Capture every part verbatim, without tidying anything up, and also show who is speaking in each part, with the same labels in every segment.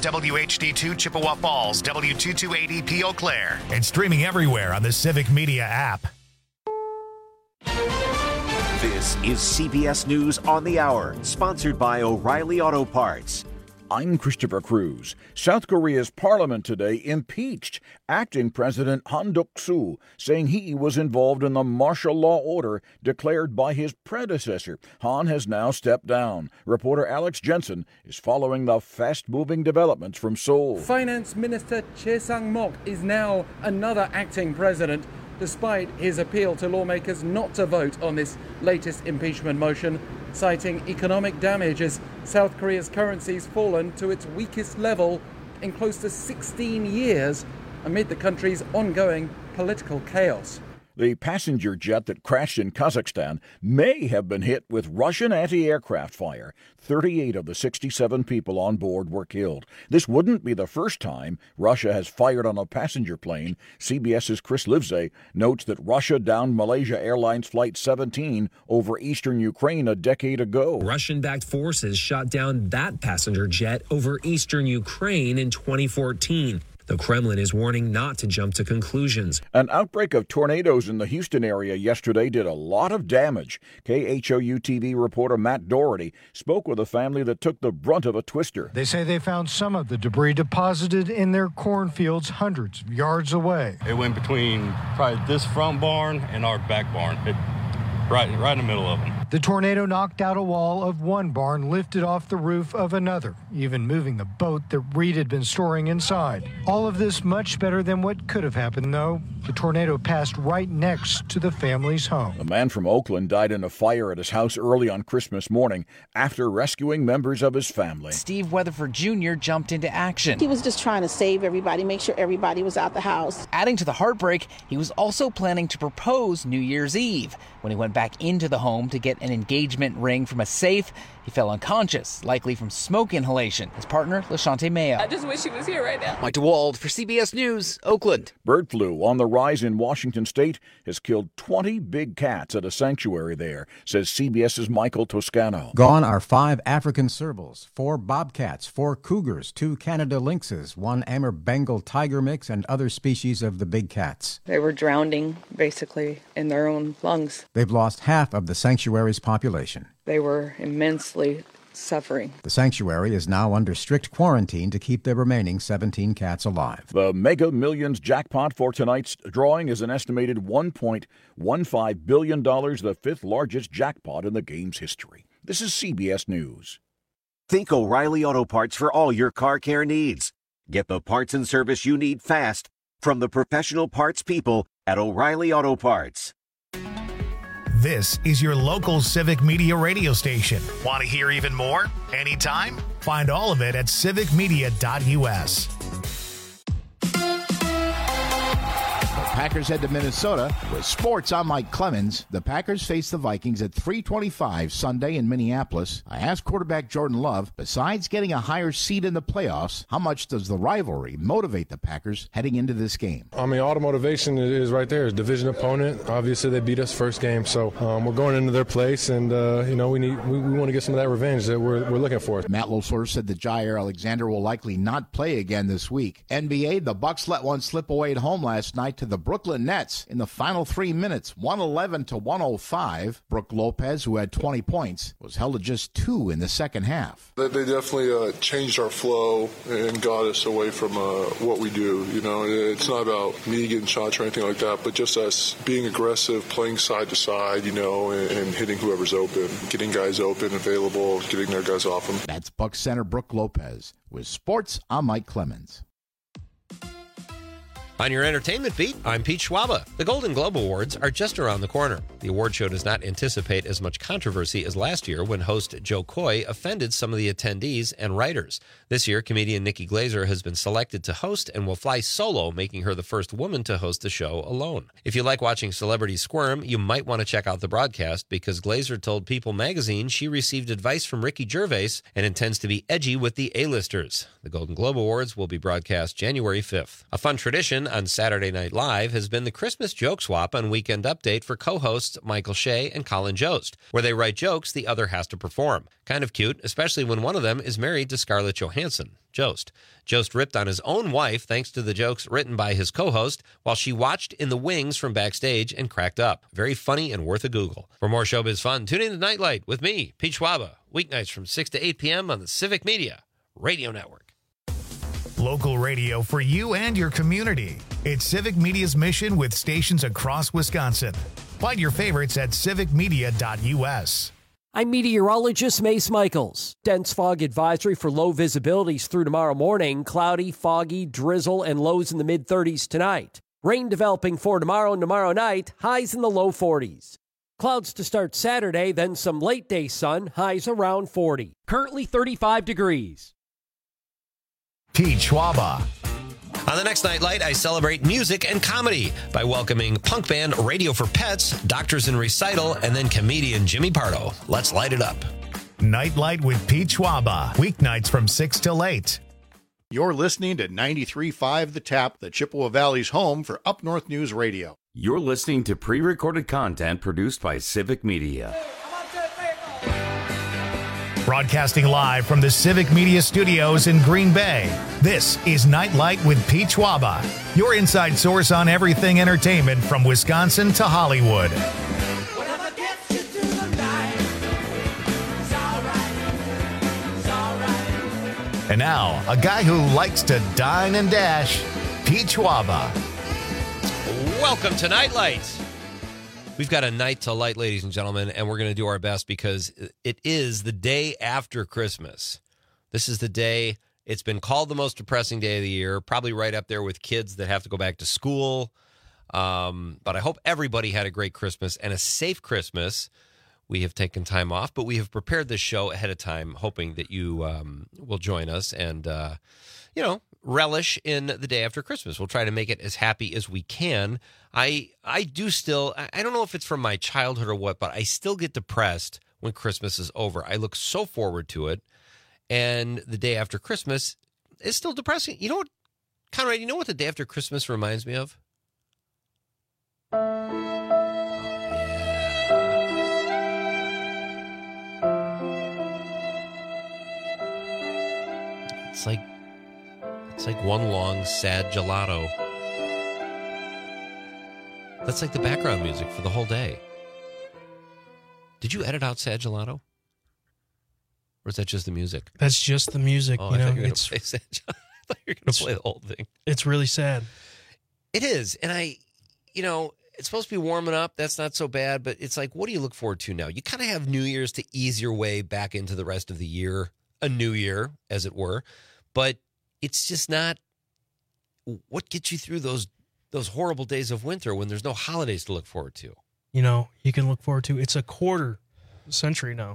Speaker 1: W H D two Chippewa Falls, W two two eight zero P Eau Claire, and streaming everywhere on the Civic Media app.
Speaker 2: This is C B S News on the Hour, sponsored by O'Reilly Auto Parts.
Speaker 3: I'm Christopher Cruz. South Korea's parliament today impeached acting President Han Duck-soo, saying he was involved in the martial law order declared by his predecessor. Han has now stepped down. Reporter Alex Jensen is following the fast-moving developments from Seoul.
Speaker 4: Finance Minister Choi Sang-mok is now another acting president, despite his appeal to lawmakers not to vote on this latest impeachment motion, citing economic damage as South Korea's currency's fallen to its weakest level in close to sixteen years amid the country's ongoing political chaos.
Speaker 3: The passenger jet that crashed in Kazakhstan may have been hit with Russian anti-aircraft fire. thirty-eight of the sixty-seven people on board were killed. This wouldn't be the first time Russia has fired on a passenger plane. CBS's Chris Livesey notes that Russia downed Malaysia Airlines Flight seventeen over eastern Ukraine a decade ago.
Speaker 5: Russian-backed forces shot down that passenger jet over eastern Ukraine in twenty fourteen. The Kremlin is warning not to jump to conclusions.
Speaker 3: An outbreak of tornadoes in the Houston area yesterday did a lot of damage. K H O U T V reporter Matt Doherty spoke with a family that took the brunt of a twister.
Speaker 6: They say they found some of the debris deposited in their cornfields hundreds of yards away.
Speaker 7: It went between probably this front barn and our back barn. It, right, right in the middle of them.
Speaker 6: The tornado knocked out a wall of one barn, lifted off the roof of another, even moving the boat that Reed had been storing inside. All of this much better than what could have happened, though. The tornado passed right next to the family's home.
Speaker 3: A man from Oakland died in a fire at his house early on Christmas morning after rescuing members of his family.
Speaker 8: Steve Weatherford Junior jumped into action.
Speaker 9: He was just trying to save everybody, make sure everybody was out the house.
Speaker 8: Adding to the heartbreak, he was also planning to propose New Year's Eve. When he went back into the home to get an engagement ring from a safe, he fell unconscious, likely from smoke inhalation. His partner, LaShante Mayo.
Speaker 10: I just wish he was here right now.
Speaker 8: Mike DeWald for C B S News, Oakland.
Speaker 3: Bird flu on the rise in Washington state has killed twenty big cats at a sanctuary there, says CBS's Michael Toscano.
Speaker 11: Gone are five African servals, four bobcats, four cougars, two Canada lynxes, one Amur Bengal tiger mix, and other species of the big cats.
Speaker 10: They were drowning, basically, in their own lungs.
Speaker 11: They've lost half of the sanctuary's population.
Speaker 10: They were immensely suffering.
Speaker 11: The sanctuary is now under strict quarantine to keep the remaining seventeen cats alive.
Speaker 3: The Mega Millions jackpot for tonight's drawing is an estimated one point one five billion dollars, the fifth largest jackpot in the game's history. This is C B S News.
Speaker 2: Think O'Reilly Auto Parts for all your car care needs. Get the parts and service you need fast from the professional parts people at O'Reilly Auto Parts.
Speaker 1: This is your local Civic Media radio station. Want to hear even more? Anytime? Find all of it at civic media dot U S.
Speaker 12: Packers head to Minnesota with sports. I'm Mike Clemens. The Packers face the Vikings at three twenty-five Sunday in Minneapolis. I asked quarterback Jordan Love, besides getting a higher seed in the playoffs, how much does the rivalry motivate the Packers heading into this game?
Speaker 13: I mean, all the motivation is right there. It's a division opponent. Obviously, they beat us first game, so um, we're going into their place, and uh, you know we need we, we want to get some of that revenge that we're we're looking for.
Speaker 12: Matt LaFleur said that Jair Alexander will likely not play again this week. N B A, the Bucks let one slip away at home last night to the Brooklyn Nets in the final three minutes, one eleven to one oh five. Brook Lopez, who had twenty points, was held to just two in the second half.
Speaker 14: They definitely uh, changed our flow and got us away from uh, what we do. You know, it's not about me getting shots or anything like that, but just us being aggressive, playing side to side, you know, and, and hitting whoever's open, getting guys open, available, getting their guys off them.
Speaker 12: That's Bucks center Brook Lopez. With sports, I'm Mike Clemens.
Speaker 15: On your entertainment beat, I'm Pete Schwaba. The Golden Globe Awards are just around the corner. The award show does not anticipate as much controversy as last year when host Joe Coy offended some of the attendees and writers. This year, comedian Nikki Glaser has been selected to host and will fly solo, making her the first woman to host the show alone. If you like watching celebrities squirm, you might want to check out the broadcast because Glaser told People magazine she received advice from Ricky Gervais and intends to be edgy with the A-listers. The Golden Globe Awards will be broadcast January fifth. A fun tradition, on Saturday Night Live has been the Christmas joke swap on Weekend Update for co-hosts Michael Shea and Colin Jost, where they write jokes the other has to perform. Kind of cute, especially when one of them is married to Scarlett Johansson, Jost. Jost ripped on his own wife thanks to the jokes written by his co-host while she watched in the wings from backstage and cracked up. Very funny and worth a Google. For more showbiz fun, tune in to Nightlight with me, Pete Schwaba, weeknights from six to eight p.m. on the Civic Media Radio Network.
Speaker 1: Local radio for you and your community. It's Civic Media's mission with stations across Wisconsin. Find your favorites at civic media dot u s.
Speaker 16: I'm meteorologist Mace Michaels. Dense fog advisory for low visibilities through tomorrow morning. Cloudy, foggy, drizzle, and lows in the mid thirties tonight. Rain developing for tomorrow and tomorrow night. Highs in the low forties. Clouds to start Saturday, then some late day sun. Highs around forty. Currently thirty-five degrees.
Speaker 1: Pete Schwaba.
Speaker 15: On the next Nightlight, I celebrate music and comedy by welcoming punk band Radio for Pets, Doctors in Recital, and then comedian Jimmy Pardo. Let's light it up.
Speaker 1: Nightlight with Pete Schwaba. Weeknights from six till eight.
Speaker 17: You're listening to ninety-three point five The Tap, the Chippewa Valley's home for Up North News Radio.
Speaker 18: You're listening to pre-recorded content produced by Civic Media.
Speaker 1: Broadcasting live from the Civic Media Studios in Green Bay, this is Nightlight with Pete Schwaba, your inside source on everything entertainment from Wisconsin to Hollywood. And now, a guy who likes to dine and dash, Pete Schwaba.
Speaker 15: Welcome to Nightlight. We've got a night to light, ladies and gentlemen, and we're going to do our best because it is the day after Christmas. This is the day, it's been called the most depressing day of the year, probably right up there with kids that have to go back to school. Um, but I hope everybody had a great Christmas and a safe Christmas. We have taken time off, but we have prepared this show ahead of time, hoping that you um, will join us and, uh, you know, relish in the day after Christmas. We'll try to make it as happy as we can. I I do still, I don't know if it's from my childhood or what, but I still get depressed when Christmas is over. I look so forward to it. And the day after Christmas is still depressing. You know what, Conrad, you know what the day after Christmas reminds me of? Oh, yeah. It's like, it's like one long, sad gelato. That's like the background music for the whole day. Did you edit out sad gelato? Or is that just the music?
Speaker 19: That's just the music.
Speaker 15: Oh,
Speaker 19: you
Speaker 15: I
Speaker 19: know,
Speaker 15: thought you were going
Speaker 19: it's,
Speaker 15: to play sad gelato. I thought you were going to play the whole thing.
Speaker 19: It's really sad.
Speaker 15: It is. And I, you know, it's supposed to be warming up. That's not so bad. But it's like, what do you look forward to now? You kind of have New Year's to ease your way back into the rest of the year. A new year, as it were. But it's just not what gets you through those those horrible days of winter when there's no holidays to look forward to.
Speaker 19: You know, you can look forward to. It's a quarter century now.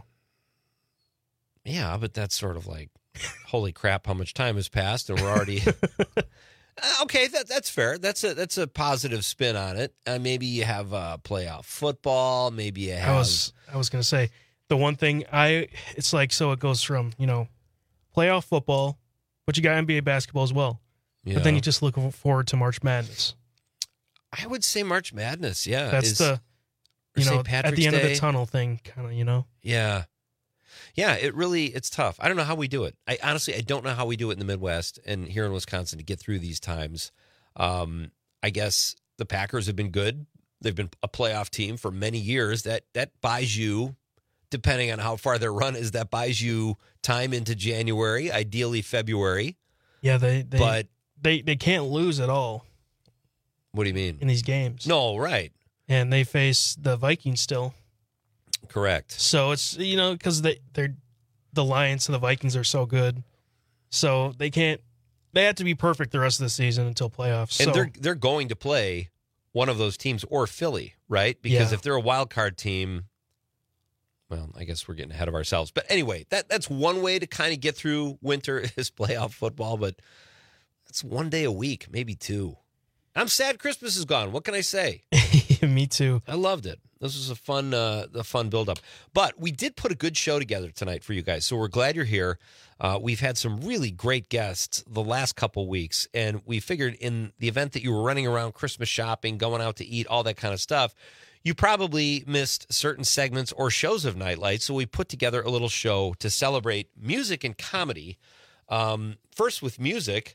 Speaker 15: Yeah, but that's sort of like, holy crap, how much time has passed, and we're already... Okay, that, that's fair. That's a that's a positive spin on it. Uh, maybe you have uh, playoff football. Maybe you have...
Speaker 19: I was, I was going to say, the one thing, I it's like, so it goes from, you know, playoff football, but you got N B A basketball as well. Yeah. But then you just look forward to March Madness.
Speaker 15: I would say March Madness, yeah.
Speaker 19: That's
Speaker 15: is,
Speaker 19: the, you know,
Speaker 15: Patrick's
Speaker 19: at the end
Speaker 15: Day.
Speaker 19: of the tunnel thing, kind of, you know?
Speaker 15: Yeah. Yeah, it really, it's tough. I don't know how we do it. I honestly, I don't know how we do it in the Midwest and here in Wisconsin to get through these times. Um, I guess the Packers have been good. They've been a playoff team for many years. That that buys you, depending on how far their run is, that buys you time into January, ideally February.
Speaker 19: Yeah, they, they,
Speaker 15: but
Speaker 19: they, they can't lose at all.
Speaker 15: What do you mean?
Speaker 19: In these games.
Speaker 15: No, right.
Speaker 19: And they face the Vikings still.
Speaker 15: Correct.
Speaker 19: So it's, you know, because they, they're, the Lions and the Vikings are so good. So they can't, they have to be perfect the rest of the season until playoffs.
Speaker 15: And
Speaker 19: so,
Speaker 15: they're they're going to play one of those teams or Philly, right? Because
Speaker 19: Yeah.
Speaker 15: if they're a wild card team, well, I guess we're getting ahead of ourselves. But anyway, that that's one way to kind of get through winter is playoff football, but it's one day a week, maybe two. I'm sad Christmas is gone. What can I say?
Speaker 19: Me too.
Speaker 15: I loved it. This was a fun, uh, a fun build-up. But we did put a good show together tonight for you guys, so we're glad you're here. Uh, we've had some really great guests the last couple weeks, and we figured in the event that you were running around Christmas shopping, going out to eat, all that kind of stuff, you probably missed certain segments or shows of Nightlight, so we put together a little show to celebrate music and comedy. Um, first with music,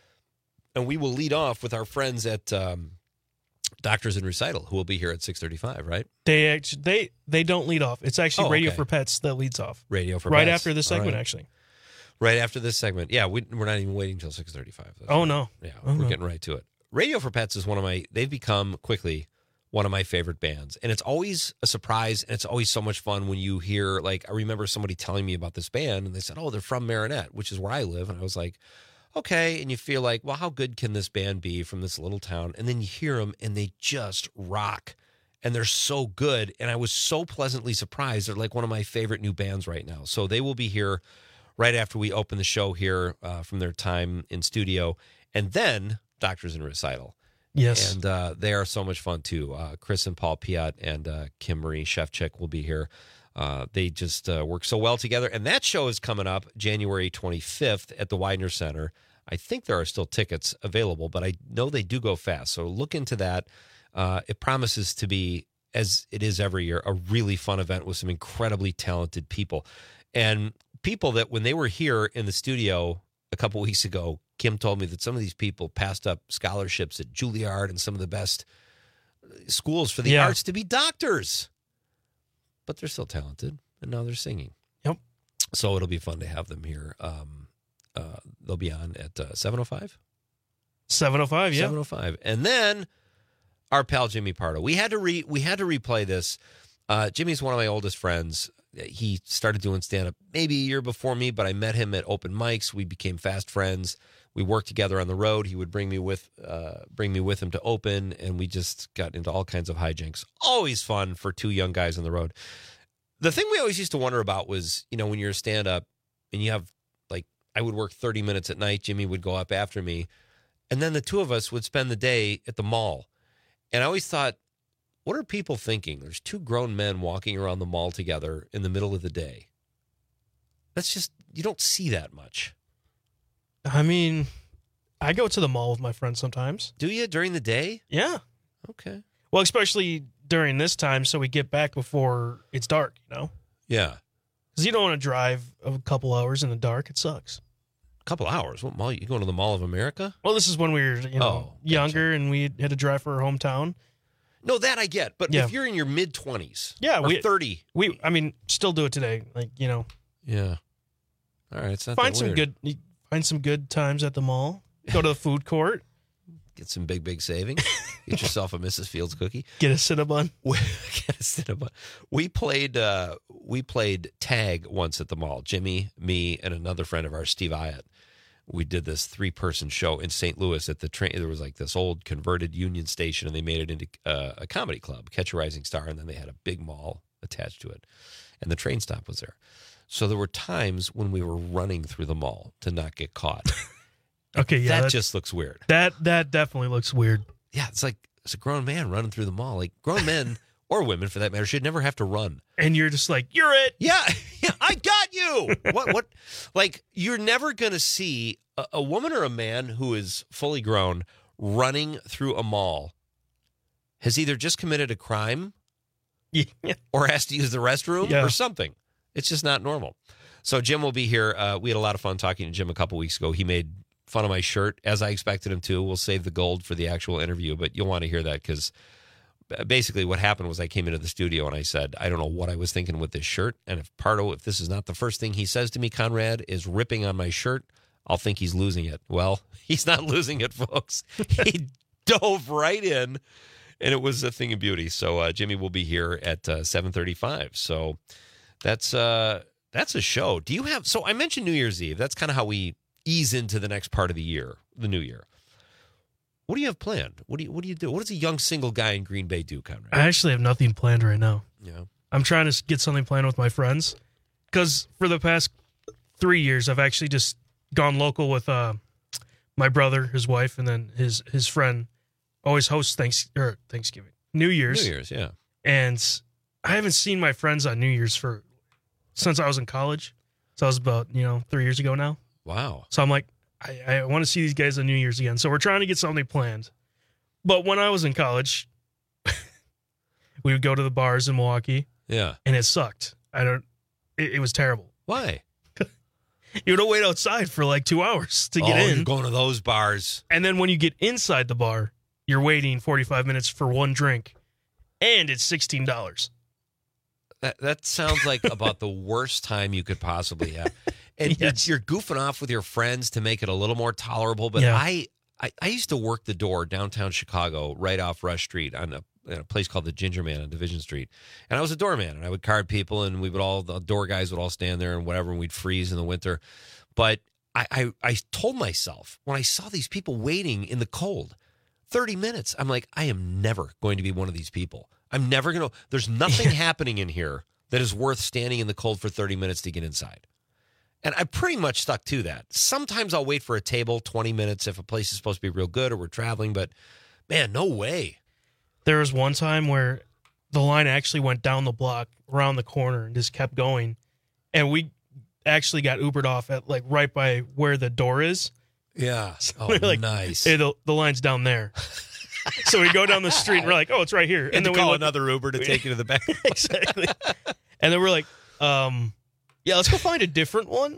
Speaker 15: and we will lead off with our friends at um, Doctors in Recital, who will be here at six thirty-five, right?
Speaker 19: They actually, they they don't lead off. It's actually
Speaker 15: Oh,
Speaker 19: Radio
Speaker 15: okay.
Speaker 19: for Pets that leads off.
Speaker 15: Radio for
Speaker 19: right
Speaker 15: Pets.
Speaker 19: after this
Speaker 15: All
Speaker 19: segment,
Speaker 15: right.
Speaker 19: actually.
Speaker 15: Right after this segment. Yeah, we, we're not even waiting until six thirty-five.
Speaker 19: Oh, no.
Speaker 15: Yeah,
Speaker 19: Oh,
Speaker 15: we're
Speaker 19: no.
Speaker 15: getting right to it. Radio for Pets is one of my, they've become quickly one of my favorite bands. And it's always a surprise, and it's always so much fun when you hear, like, I remember somebody telling me about this band, and they said, oh, they're from Marinette, which is where I live. And I was like, okay. And you feel like, well, how good can this band be from this little town? And then you hear them, and they just rock. And they're so good. And I was so pleasantly surprised. They're like one of my favorite new bands right now. So they will be here right after we open the show here uh, from their time in studio. And then Doctors in Recital.
Speaker 19: Yes.
Speaker 15: And uh, they are so much fun, too. Uh, Chris and Paul Piat and uh, Kim Marie Shevchik will be here. Uh, they just uh, work so well together. And that show is coming up January twenty-fifth at the Widener Center. I think there are still tickets available, but I know they do go fast. So look into that. Uh, it promises to be, as it is every year, a really fun event with some incredibly talented people. And people that when they were here in the studio a couple weeks ago, Kim told me that some of these people passed up scholarships at Juilliard and some of the best schools for the
Speaker 19: Yeah.
Speaker 15: arts to be doctors. But they're still talented, and now they're singing.
Speaker 19: Yep.
Speaker 15: So it'll be fun to have them here. Um, uh, they'll be on at uh, seven oh five?
Speaker 19: seven oh five, yeah.
Speaker 15: seven oh five. And then our pal Jimmy Pardo. We had to re we had to replay this. Uh, Jimmy's one of my oldest friends. He started doing stand-up maybe a year before me, but I met him at open mics. We became fast friends. We worked together on the road. He would bring me with uh, bring me with him to open, and we just got into all kinds of hijinks. Always fun for two young guys on the road. The thing we always used to wonder about was, you know, when you're a stand-up and you have, like, I would work thirty minutes at night. Jimmy would go up after me, and then the two of us would spend the day at the mall. And I always thought, what are people thinking? There's two grown men walking around the mall together in the middle of the day. That's just, you don't see that much.
Speaker 19: I mean, I go to the mall with my friends sometimes.
Speaker 15: Do you during the day?
Speaker 19: Yeah.
Speaker 15: Okay.
Speaker 19: Well, especially during this time, so we get back before it's dark, you know?
Speaker 15: Yeah.
Speaker 19: Because you don't want to drive a couple hours in the dark. It sucks.
Speaker 15: A couple hours? What mall? You going to the Mall of America?
Speaker 19: Well, this is when we were, you know,
Speaker 15: Oh,
Speaker 19: younger and we had to drive for our hometown.
Speaker 15: No, that I get. But
Speaker 19: Yeah.
Speaker 15: if you're in your mid-twenties
Speaker 19: Yeah,
Speaker 15: or
Speaker 19: we
Speaker 15: thirty.
Speaker 19: We, I mean, still do it today. Like, you know,
Speaker 15: Yeah. All right. It's not
Speaker 19: find
Speaker 15: that
Speaker 19: some
Speaker 15: weird.
Speaker 19: good, find some good times at the mall. Go to the food court.
Speaker 15: Get some big, big savings. Get yourself a Missus Fields cookie.
Speaker 19: Get a Cinnabon.
Speaker 15: Get a Cinnabon. We played, uh, we played tag once at the mall. Jimmy, me, and another friend of ours, Steve Iott. We did this three-person show in Saint Louis at the train. There was like this old converted Union Station, and they made it into uh, a comedy club, Catch a Rising Star, and then they had a big mall attached to it, and the train stop was there. So there were times when we were running through the mall to not get caught.
Speaker 19: Okay, yeah.
Speaker 15: that
Speaker 19: that-
Speaker 15: just looks weird.
Speaker 19: That that definitely looks weird.
Speaker 15: Yeah, it's like it's a grown man running through the mall. Like grown men or women, for that matter, should never have to run.
Speaker 19: And you're just like, you're it.
Speaker 15: Yeah, yeah, I got you. What? What? Like you're never gonna see a, a woman or a man who is fully grown running through a mall has either just committed a crime,
Speaker 19: yeah.
Speaker 15: or has to use the restroom,
Speaker 19: Yeah.
Speaker 15: or something. It's just not normal. So Jim will be here. Uh, we had a lot of fun talking to Jim a couple weeks ago. He made fun of my shirt, as I expected him to. We'll save the gold for the actual interview, but you'll want to hear that because basically what happened was I came into the studio and I said, I don't know what I was thinking with this shirt. And if Pardo, if this is not the first thing he says to me, Conrad, is ripping on my shirt, I'll think he's losing it. Well, he's not losing it, folks. He dove right in, and it was a thing of beauty. So uh, Jimmy will be here at uh, seven thirty-five. So that's uh, that's a show. Do you have, so I mentioned New Year's Eve. That's kind of how we ease into the next part of the year, the new year. What do you have planned? What do you What do you do? What does a young single guy in Green Bay do, Conrad?
Speaker 19: I actually have nothing planned right now.
Speaker 15: Yeah.
Speaker 19: I'm trying to get something planned with my friends because for the past three years, I've actually just gone local with uh, my brother, his wife, and then his his friend. Always hosts thanks or Thanksgiving, New Year's.
Speaker 15: New Year's, yeah.
Speaker 19: And I haven't seen my friends on New Year's for since I was in college. So I was about, you know, three years ago now.
Speaker 15: Wow.
Speaker 19: So I'm like, I, I want to see these guys on New Year's again. So we're trying to get something planned. But when I was in college, we would go to the bars in Milwaukee.
Speaker 15: Yeah.
Speaker 19: And it sucked. I don't, it, it was terrible.
Speaker 15: Why?
Speaker 19: You would wait outside for like two hours to get
Speaker 15: oh,
Speaker 19: in.
Speaker 15: You're going to those bars.
Speaker 19: And then when you get inside the bar, you're waiting forty-five minutes for one drink. And it's sixteen dollars.
Speaker 15: That that sounds like about the worst time you could possibly have. And yes. you're goofing off with your friends to make it a little more tolerable. But yeah. I, I, I used to work the door downtown Chicago, right off Rush Street, on a, in a place called the Ginger Man on Division Street. And I was a doorman, and I would card people, and we would all, the door guys would all stand there and whatever, and we'd freeze in the winter. But I, I, I told myself, when I saw these people waiting in the cold, thirty minutes, I'm like, I am never going to be one of these people. I'm never going to, there's nothing happening in here that is worth standing in the cold for thirty minutes to get inside. And I pretty much stuck to that. Sometimes I'll wait for a table, twenty minutes, if a place is supposed to be real good or we're traveling, but man, no way.
Speaker 19: There was one time where the line actually went down the block, around the corner, and just kept going. And we actually got Ubered off at like right by where the door is.
Speaker 15: Yeah.
Speaker 19: So
Speaker 15: oh,
Speaker 19: like,
Speaker 15: nice.
Speaker 19: Hey, the, the line's down there. So we go down the street and we're like, oh, it's right here.
Speaker 15: And,
Speaker 19: and
Speaker 15: then
Speaker 19: we
Speaker 15: call
Speaker 19: look,
Speaker 15: another Uber to take you to the back.
Speaker 19: Exactly. And then we're like, um, yeah, let's go find a different one.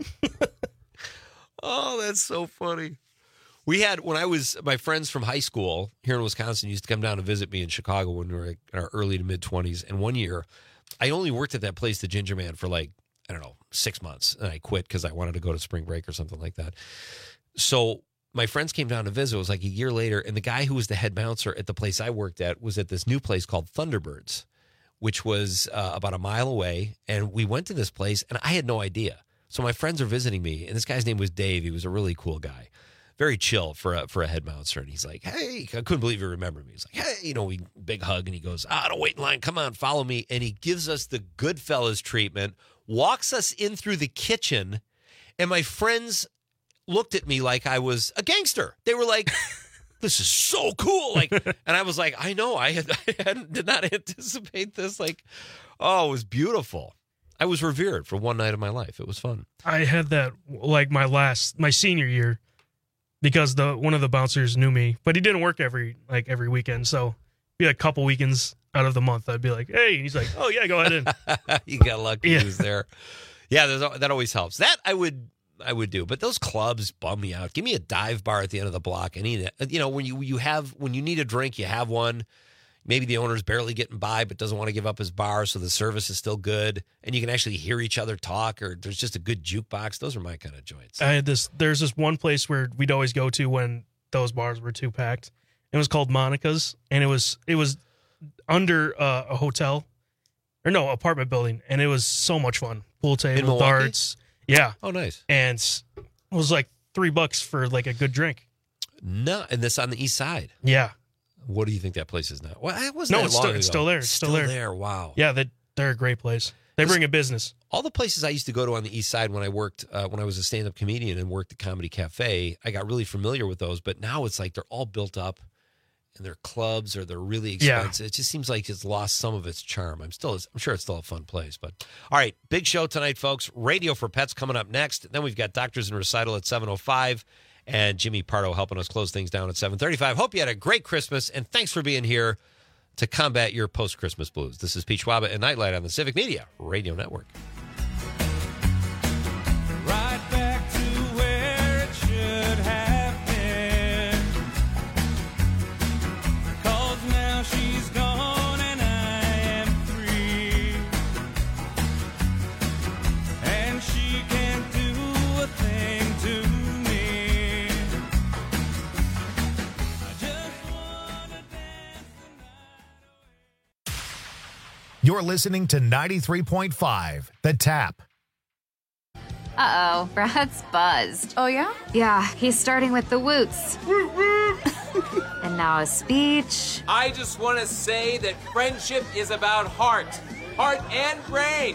Speaker 15: Oh, that's so funny. We had, when I was, my friends from high school here in Wisconsin used to come down to visit me in Chicago when we were in our early to mid-twenties. And one year, I only worked at that place, the Ginger Man, for like, I don't know, six months. And I quit because I wanted to go to spring break or something like that. So my friends came down to visit. It was like a year later. And the guy who was the head bouncer at the place I worked at was at this new place called Thunderbirds, which was uh, about a mile away. And we went to this place, and I had no idea. So my friends are visiting me, and this guy's name was Dave. He was a really cool guy. Very chill for a, for a head bouncer. And he's like, hey, I couldn't believe he remembered me. He's like, hey, you know, we big hug. And he goes, ah, don't wait in line. Come on, follow me. And he gives us the Goodfellas treatment, walks us in through the kitchen. And my friends looked at me like I was a gangster. They were like, this is so cool. Like, and I was like, I know, I, had, I hadn't, did not anticipate this. Like, oh, it was beautiful. I was revered for one night of my life. It was fun.
Speaker 19: I had that like my last, my senior year. Because the one of the bouncers knew me, but he didn't work every like every weekend. So be like a couple weekends out of the month, I'd be like, "Hey," and he's like, "Oh yeah, go ahead in."
Speaker 15: You got lucky
Speaker 19: yeah.
Speaker 15: he was there. Yeah, there's, that always helps. That I would I would do, but those clubs bum me out. Give me a dive bar at the end of the block. I need it. You know, when you you have when you need a drink, you have one. Maybe the owner's barely getting by, but doesn't want to give up his bar, so the service is still good, and you can actually hear each other talk, or there's just a good jukebox. Those are my kind of joints.
Speaker 19: I had this. There's this one place where we'd always go to when those bars were too packed. It was called Monica's, and it was it was under uh, a hotel, or no apartment building, and it was so much fun. Pool table, darts, yeah.
Speaker 15: Oh, nice.
Speaker 19: And it was like three bucks for like a good drink.
Speaker 15: No, and this on the east side.
Speaker 19: Yeah.
Speaker 15: What do you think that place is now? Well, it wasn't
Speaker 19: no,
Speaker 15: that
Speaker 19: it's,
Speaker 15: long
Speaker 19: still,
Speaker 15: ago.
Speaker 19: it's still there. It's
Speaker 15: still,
Speaker 19: still there.
Speaker 15: there. Wow.
Speaker 19: Yeah, they, they're a great place. They bring a business.
Speaker 15: All the places I used to go to on the east side when I worked, uh, when I was a stand-up comedian and worked at Comedy Cafe, I got really familiar with those. But now it's like they're all built up, and they're clubs or they're really expensive. Yeah. It just seems like it's lost some of its charm. I'm still, I'm sure it's still a fun place. But all right, big show tonight, folks. Radio for Pets coming up next. Then we've got Doctors in Recital at seven oh five. And Jimmy Pardo helping us close things down at seven thirty-five. Hope you had a great Christmas, and thanks for being here to combat your post-Christmas blues. This is Pete Schwaba and Nightlight on the Civic Media Radio Network.
Speaker 20: Right back to where it should have been. 'Cause now she's gone and I am free. And she can't do a thing to me.
Speaker 1: You're listening to ninety-three point five, The Tap.
Speaker 21: Uh-oh, Brad's buzzed.
Speaker 22: Oh, yeah?
Speaker 21: Yeah, he's starting with the woots. And now a speech.
Speaker 23: I just want to say that friendship is about heart. Heart and brain.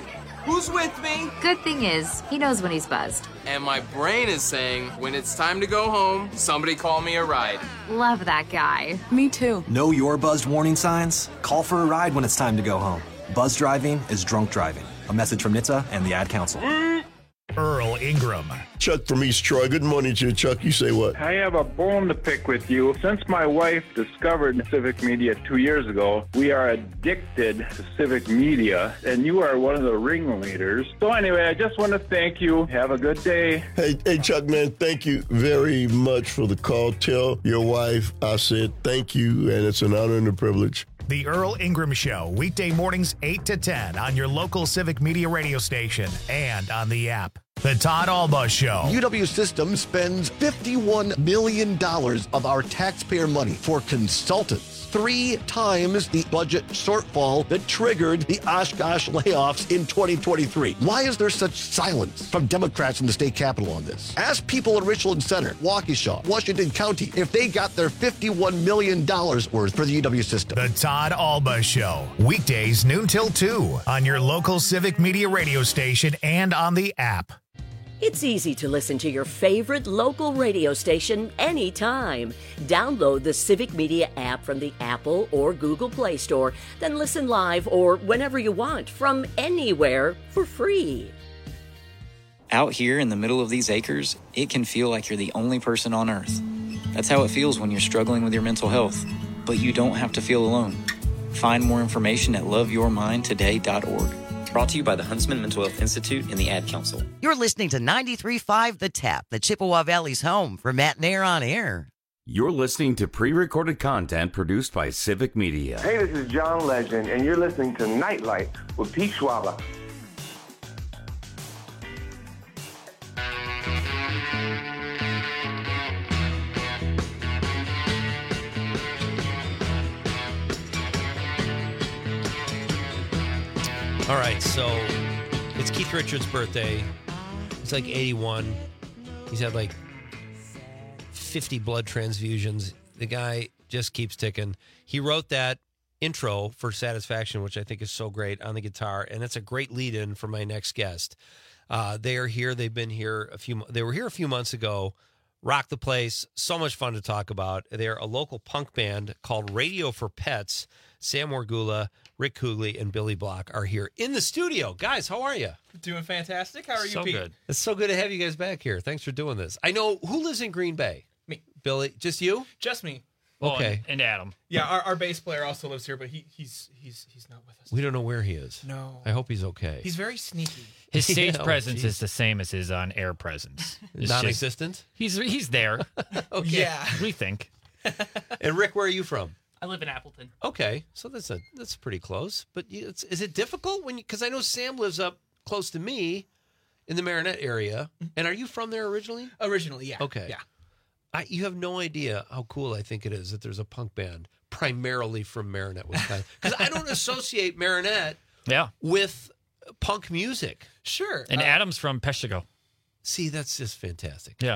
Speaker 4: Who's with me?
Speaker 21: Good thing is, he knows when he's buzzed.
Speaker 4: And my brain is saying, when it's time to go home, somebody call me a ride.
Speaker 21: Love that guy.
Speaker 22: Me too.
Speaker 23: Know your buzzed warning signs? Call for a ride when it's time to go home. Buzz driving is drunk driving. A message from N H T S A and the Ad Council.
Speaker 1: Earl Ingram.
Speaker 24: Chuck from East Troy. Good morning to you, Chuck. You say what?
Speaker 25: I have a bone to pick with you. Since my wife discovered civic media two years ago, we are addicted to civic media, and you are one of the ringleaders. So anyway, I just want to thank you. Have a good day.
Speaker 24: Hey, hey, Chuck, man, thank you very much for the call. Tell your wife I said thank you, and it's an honor and a privilege.
Speaker 1: The Earl Ingram Show, weekday mornings eight to ten on your local Civic Media radio station and on the app. The Todd Alba Show.
Speaker 26: U W Systems spends fifty-one million dollars of our taxpayer money for consultants. Three times the budget shortfall that triggered the Oshkosh layoffs in twenty twenty-three. Why is there such silence from Democrats in the state capitol on this? Ask people in Richland Center, Waukesha, Washington County if they got their fifty-one million dollars worth for the U W system.
Speaker 1: The Todd Alba Show. Weekdays noon till two on your local Civic Media radio station and on the app.
Speaker 27: It's easy to listen to your favorite local radio station anytime. Download the Civic Media app from the Apple or Google Play Store, then listen live or whenever you want from anywhere for free.
Speaker 28: Out here in the middle of these acres, it can feel like you're the only person on Earth. That's how it feels when you're struggling with your mental health. But you don't have to feel alone. Find more information at love your mind today dot org. Brought to you by the Huntsman Mental Health Institute and the Ad Council.
Speaker 29: You're listening to ninety-three point five The Tap, the Chippewa Valley's home for Matt Nair on Air.
Speaker 18: You're listening to pre-recorded content produced by Civic Media.
Speaker 30: Hey, this is John Legend, and you're listening to Nightlight with Pete Schwaba.
Speaker 15: All right, so it's Keith Richards' birthday. He's like eighty-one. He's had like fifty blood transfusions. The guy just keeps ticking. He wrote that intro for Satisfaction, which I think is so great, on the guitar, and it's a great lead-in for my next guest. Uh, they are here. They've been here a few. They were here a few months ago. Rock the place. So much fun to talk about. They're a local punk band called Radio for Pets. Sam Morgula, Rick Kugley, and Billy Block are here in the studio. Guys, how are you?
Speaker 31: Doing fantastic. How are
Speaker 15: so
Speaker 31: you, Pete?
Speaker 15: Good. It's so good to have you guys back here. Thanks for doing this. I know, who lives in Green Bay?
Speaker 31: Me.
Speaker 15: Billy, just you?
Speaker 31: Just me.
Speaker 15: Okay.
Speaker 31: Oh, and, and Adam. Yeah, our, our bass player also lives here, but he he's he's he's not with us.
Speaker 15: We don't know where he is.
Speaker 31: No.
Speaker 15: I hope he's okay.
Speaker 31: He's very sneaky.
Speaker 32: His stage
Speaker 15: Yeah,
Speaker 32: presence
Speaker 15: geez.
Speaker 32: is the same as his on-air presence. It's
Speaker 15: Non-existent?
Speaker 32: just- he's he's there.
Speaker 15: Okay.
Speaker 31: Yeah.
Speaker 32: We think.
Speaker 15: And Rick, where are you from?
Speaker 31: I live in Appleton.
Speaker 15: Okay, so that's a that's pretty close. But you, it's, is it difficult when? Because I know Sam lives up close to me, in the Marinette area. And are you from there originally?
Speaker 31: Originally, yeah.
Speaker 15: Okay.
Speaker 31: Yeah.
Speaker 15: I, you have no idea how cool I think it is that there's a punk band primarily from Marinette, Wisconsin. Because I don't associate Marinette
Speaker 32: Yeah.
Speaker 15: with punk music.
Speaker 31: Sure.
Speaker 32: And
Speaker 31: Uh,
Speaker 32: Adam's from Peshtigo.
Speaker 15: See, that's just fantastic.
Speaker 32: Yeah.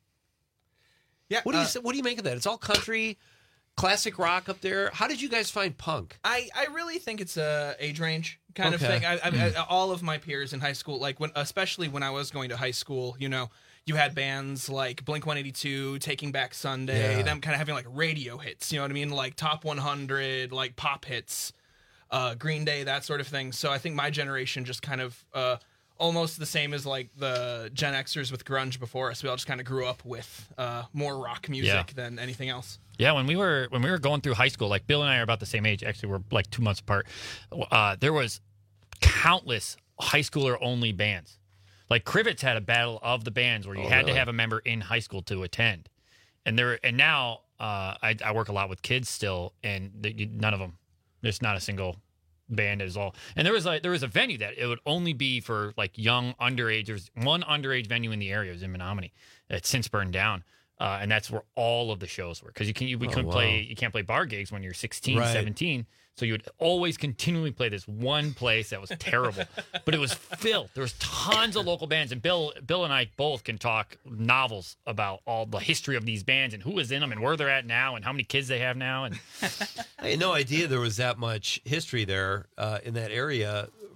Speaker 31: Yeah.
Speaker 15: What do you
Speaker 31: uh,
Speaker 15: say- what do you make of that? It's all country, classic rock up there. How did you guys find punk?
Speaker 31: I, I really think it's a age range kind of
Speaker 15: Okay.
Speaker 31: thing. I, I, I, all of my peers in high school, like when, especially when I was going to high school, you know, you had bands like Blink one eighty-two, Taking Back Sunday,
Speaker 15: Yeah.
Speaker 31: them kind of having like radio hits. You know what I mean? Like Top one hundred, like pop hits, uh, Green Day, that sort of thing. So I think my generation just kind of uh, almost the same as like the Gen Xers with grunge before us. We all just kind of grew up with uh, more rock music
Speaker 32: Yeah.
Speaker 31: than anything else.
Speaker 32: Yeah, when we were when we were going through high school, like Bill and I are about the same age. Actually, we're like two months apart. Uh, there was countless high schooler only bands. Like Crivets had a battle of the bands where you
Speaker 15: Oh,
Speaker 32: had
Speaker 15: really?
Speaker 32: to have a member in high school to attend. And there and now uh, I, I work a lot with kids still, and the, you, none of them. There's not a single band is all. And there was like there was a venue that it would only be for like young underage. There's one underage venue in the area. It was in Menominee. It's since burned down. Uh, and that's where all of the shows were, because you can you, we
Speaker 15: Oh,
Speaker 32: couldn't
Speaker 15: wow.
Speaker 32: play you can't play bar gigs when you're sixteen,
Speaker 15: Right.
Speaker 32: seventeen. So you would always continually play this one place that was terrible, but it was filled. There was tons of local bands, and Bill Bill and I both can talk novels about all the history of these bands and who was in them and where they're at now and how many kids they have now. And
Speaker 15: I had no idea there was that much history there uh, in that area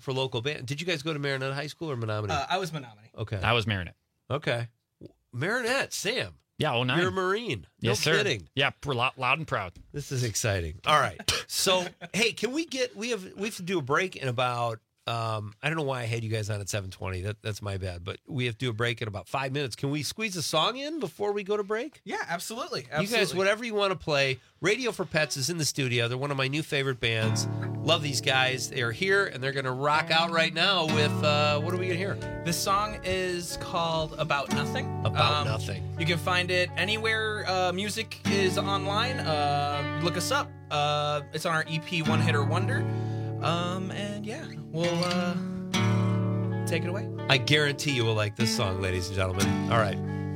Speaker 15: for local band. Did you guys go to Marinette High School or Menominee?
Speaker 31: Uh, I was Menominee.
Speaker 15: Okay.
Speaker 32: I was Marinette.
Speaker 15: Okay. Marinette, Sam.
Speaker 32: Yeah, oh nine.
Speaker 15: You're a Marine. No
Speaker 32: Yes, sir.
Speaker 15: kidding.
Speaker 32: Yeah, we're loud, loud and proud.
Speaker 15: This is exciting. All right. So, hey, can we get we have we have to do a break in about um I don't know why I had you guys on at seven twenty. That that's my bad. But we have to do a break in about five minutes. Can we squeeze a song in before we go to break?
Speaker 31: Yeah, absolutely. absolutely.
Speaker 15: You guys, whatever you want to play. Radio for Pets is in the studio. They're one of my new favorite bands. Love these guys. They are here, and they're going to rock out right now with, uh, what are we going to hear?
Speaker 31: This song is called About Nothing.
Speaker 15: About
Speaker 31: Um,
Speaker 15: Nothing.
Speaker 31: You can find it anywhere uh, music is online. Uh, look us up. Uh, it's on our E P One Hitter Wonder. Um, and yeah, we'll uh, take it away.
Speaker 15: I guarantee you will like this song, ladies and gentlemen. All right.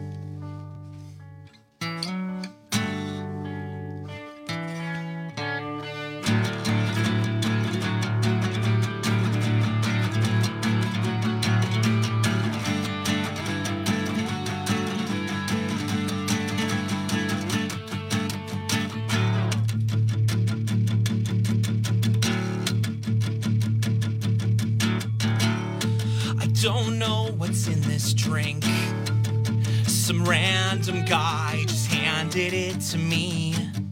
Speaker 20: Don't know what's in this drink. Some random guy just handed it to me.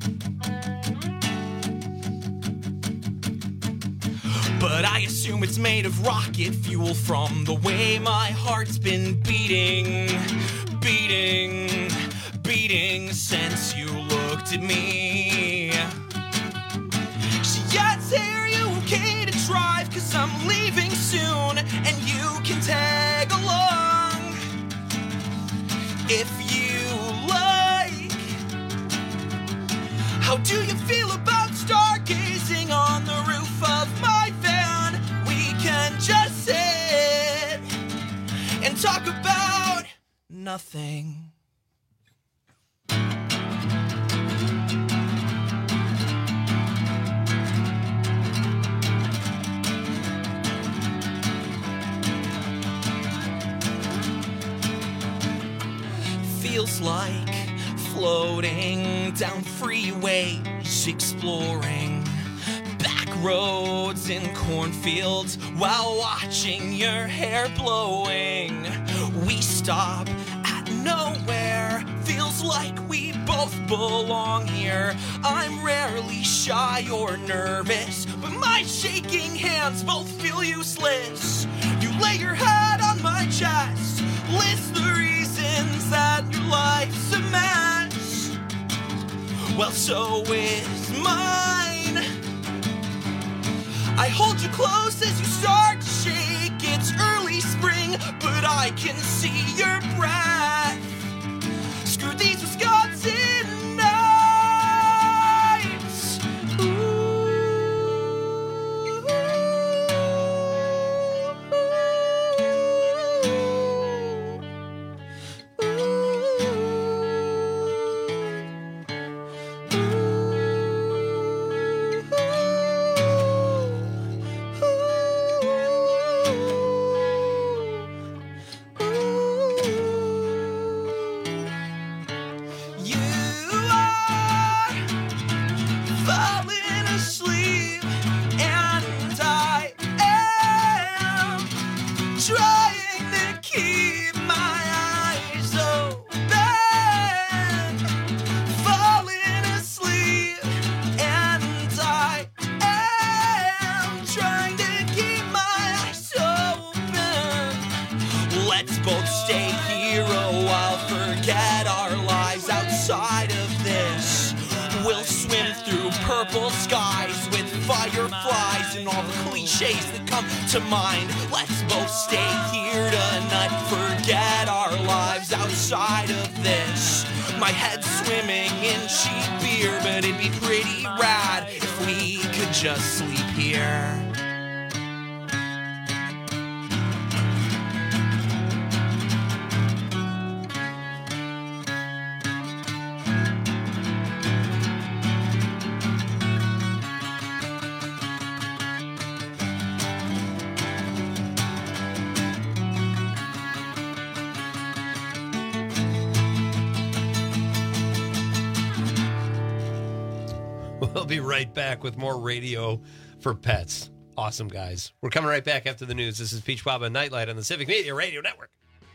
Speaker 20: But I assume it's made of rocket fuel from the way my heart's been beating, beating, beating since you looked at me. She asks, hey, are you okay to drive? Cause I'm leaving soon and you can tag along if you like. How do you feel about stargazing on the roof of my van? We can just sit and talk about nothing. Feels like floating down freeways, exploring back roads in cornfields while watching your hair blowing. We stop at nowhere, feels like we both belong here. I'm rarely shy or nervous, but my shaking hands both feel useless. You lay your head on my chest, list the reasons that your life's a mess. Well, so is mine. I hold you close as you start to shake. It's early spring, but I can see your breath. Screw these Wisconsin nights. To mind, let's both stay here tonight. Forget our lives outside of this. My head's swimming in cheap beer, but it'd be pretty rad if we could just sleep here.
Speaker 15: We'll be right back with more Radio for Pets. Awesome, guys. We're coming right back after the news. This is Pete Schwab and Nightlight on the Civic Media Radio Network.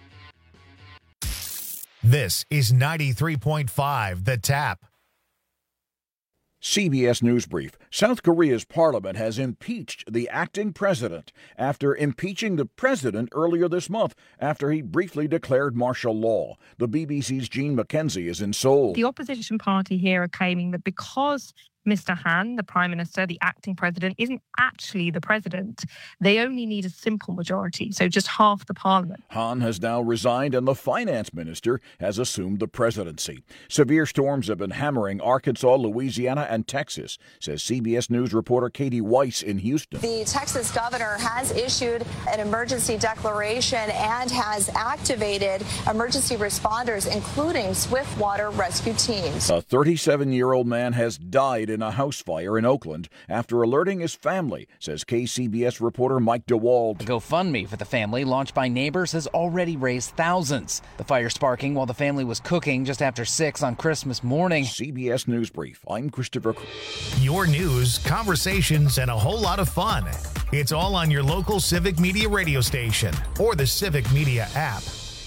Speaker 1: This is ninety-three point five The Tap.
Speaker 2: C B S News Brief. South Korea's parliament has impeached the acting president after impeaching the president earlier this month after he briefly declared martial law. The B B C's Jean McKenzie is in Seoul.
Speaker 3: The opposition party here are claiming that because Mister Han, the Prime Minister, the acting president, isn't actually the president, they only need a simple majority, so just half the parliament.
Speaker 2: Han has now resigned and the finance minister has assumed the presidency. Severe storms have been hammering Arkansas, Louisiana, and Texas, says C B S News reporter Katie Weiss in Houston.
Speaker 5: The Texas governor has issued an emergency declaration and has activated emergency responders, including swift water rescue teams.
Speaker 2: A thirty-seven-year-old man has died in a house fire in Oakland after alerting his family, says K C B S reporter Mike DeWald.
Speaker 6: A GoFundMe for the family, launched by neighbors, has already raised thousands. The fire sparking while the family was cooking just after six on Christmas morning.
Speaker 2: C B S News Brief. I'm Christopher.
Speaker 1: Your news, conversations, and a whole lot of fun. It's all on your local Civic Media radio station or the Civic Media app.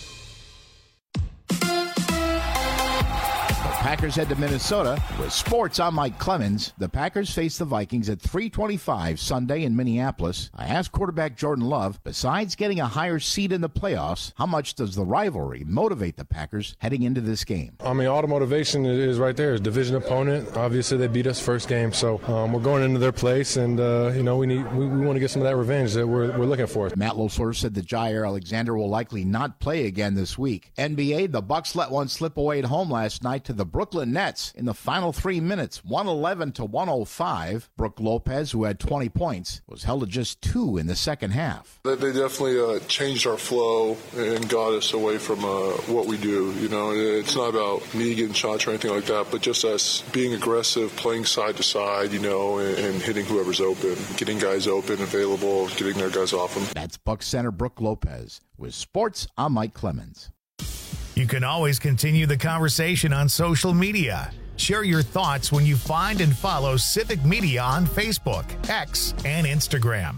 Speaker 12: Packers head to Minnesota. With sports, I'm Mike Clemens. The Packers face the Vikings at three twenty-five Sunday in Minneapolis. I asked quarterback Jordan Love, besides getting a higher seed in the playoffs, how much does the rivalry motivate the Packers heading into this game?
Speaker 7: I mean, all the motivation is right there. It's a division opponent. Obviously, they beat us first game, so um, we're going into their place, and uh, you know we need we, we want to get some of that revenge that we're we're looking for.
Speaker 12: Matt LaFleur said that Jair Alexander will likely not play again this week. N B A, the Bucks let one slip away at home last night to the Brooklyn Nets in the final three minutes, one eleven to one oh five. Brook Lopez, who had twenty points, was held to just two in the second half.
Speaker 8: They definitely uh, changed our flow and got us away from uh, what we do. You know, it's not about me getting shots or anything like that, but just us being aggressive, playing side to side, you know, and, and hitting whoever's open, getting guys open, available, getting their guys off them.
Speaker 12: That's Bucks center Brook Lopez. With sports, I'm Mike Clemens.
Speaker 1: You can always continue the conversation on social media. Share your thoughts when you find and follow Civic Media on Facebook, X, and Instagram.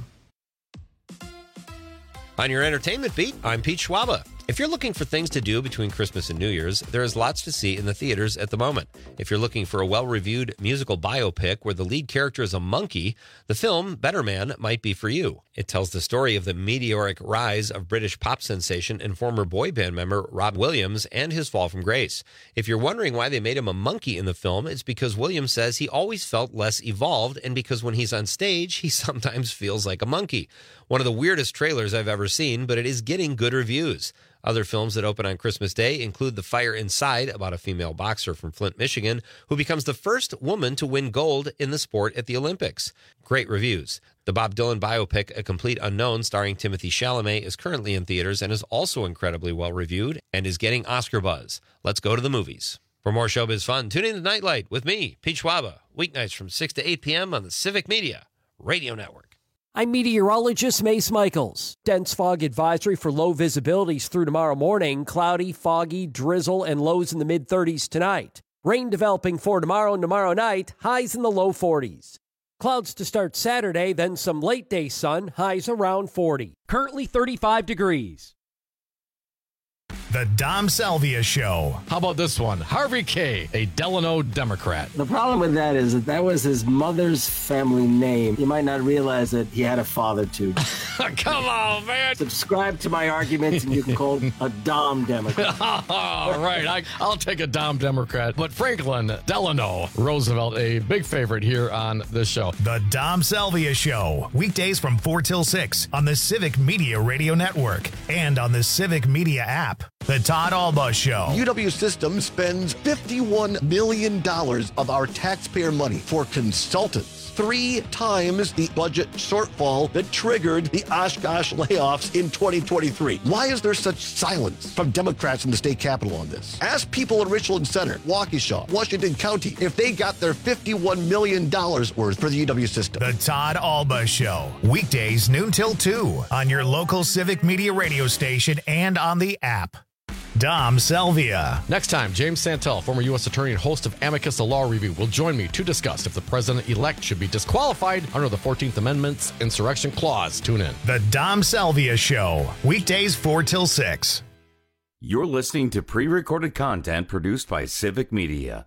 Speaker 15: On your entertainment beat, I'm Pete Schwaba. If you're looking for things to do between Christmas and New Year's, there is lots to see in the theaters at the moment. If you're looking for a well-reviewed musical biopic where the lead character is a monkey, the film Better Man might be for you. It tells the story of the meteoric rise of British pop sensation and former boy band member Rob Williams and his fall from grace. If you're wondering why they made him a monkey in the film, it's because Williams says he always felt less evolved and because when he's on stage, he sometimes feels like a monkey. One of the weirdest trailers I've ever seen, but it is getting good reviews. Other films that open on Christmas Day include The Fire Inside, about a female boxer from Flint, Michigan, who becomes the first woman to win gold in the sport at the Olympics. Great reviews. The Bob Dylan biopic, A Complete Unknown, starring Timothée Chalamet, is currently in theaters and is also incredibly well-reviewed and is getting Oscar buzz. Let's go to the movies. For more showbiz fun, tune in to Nightlight with me, Pete Schwaba, weeknights from six to eight p.m. on the Civic Media Radio Network.
Speaker 16: I'm meteorologist Mace Michaels. Dense fog advisory for low visibilities through tomorrow morning. Cloudy, foggy, drizzle, and lows in the mid thirties tonight. Rain developing for tomorrow and tomorrow night. Highs in the low forties. Clouds to start Saturday, then some late day sun. Highs around forty. Currently thirty-five degrees.
Speaker 1: The Dom Salvia Show.
Speaker 9: How about this one? Harvey Kaye, a Delano Democrat.
Speaker 10: The problem with that is that that was his mother's family name. You might not realize that he had a father, too.
Speaker 9: Come on, man.
Speaker 10: Subscribe to my arguments and you can call him a Dom Democrat.
Speaker 9: All right, I, I'll take a Dom Democrat. But Franklin Delano Roosevelt, a big favorite here on this show.
Speaker 1: The Dom Salvia Show. Weekdays from four till six on the Civic Media Radio Network and on the Civic Media app. The Todd Alba Show.
Speaker 26: U W Systems spends fifty-one million dollars of our taxpayer money for consultants. Three times the budget shortfall that triggered the Oshkosh layoffs in twenty twenty-three. Why is there such silence from Democrats in the state capitol on this? Ask people in Richland Center, Waukesha, Washington County, if they got their fifty-one million dollars worth for the U W system.
Speaker 1: The Todd Alba Show. Weekdays noon till two on your local Civic Media radio station and on the app. Dom Selvia.
Speaker 9: Next time, James Santel, former U S attorney and host of Amicus, a law review, will join me to discuss if the president-elect should be disqualified under the fourteenth Amendment's insurrection clause. Tune in.
Speaker 1: The Dom Selvia Show, weekdays four till six.
Speaker 18: You're listening to pre-recorded content produced by Civic Media.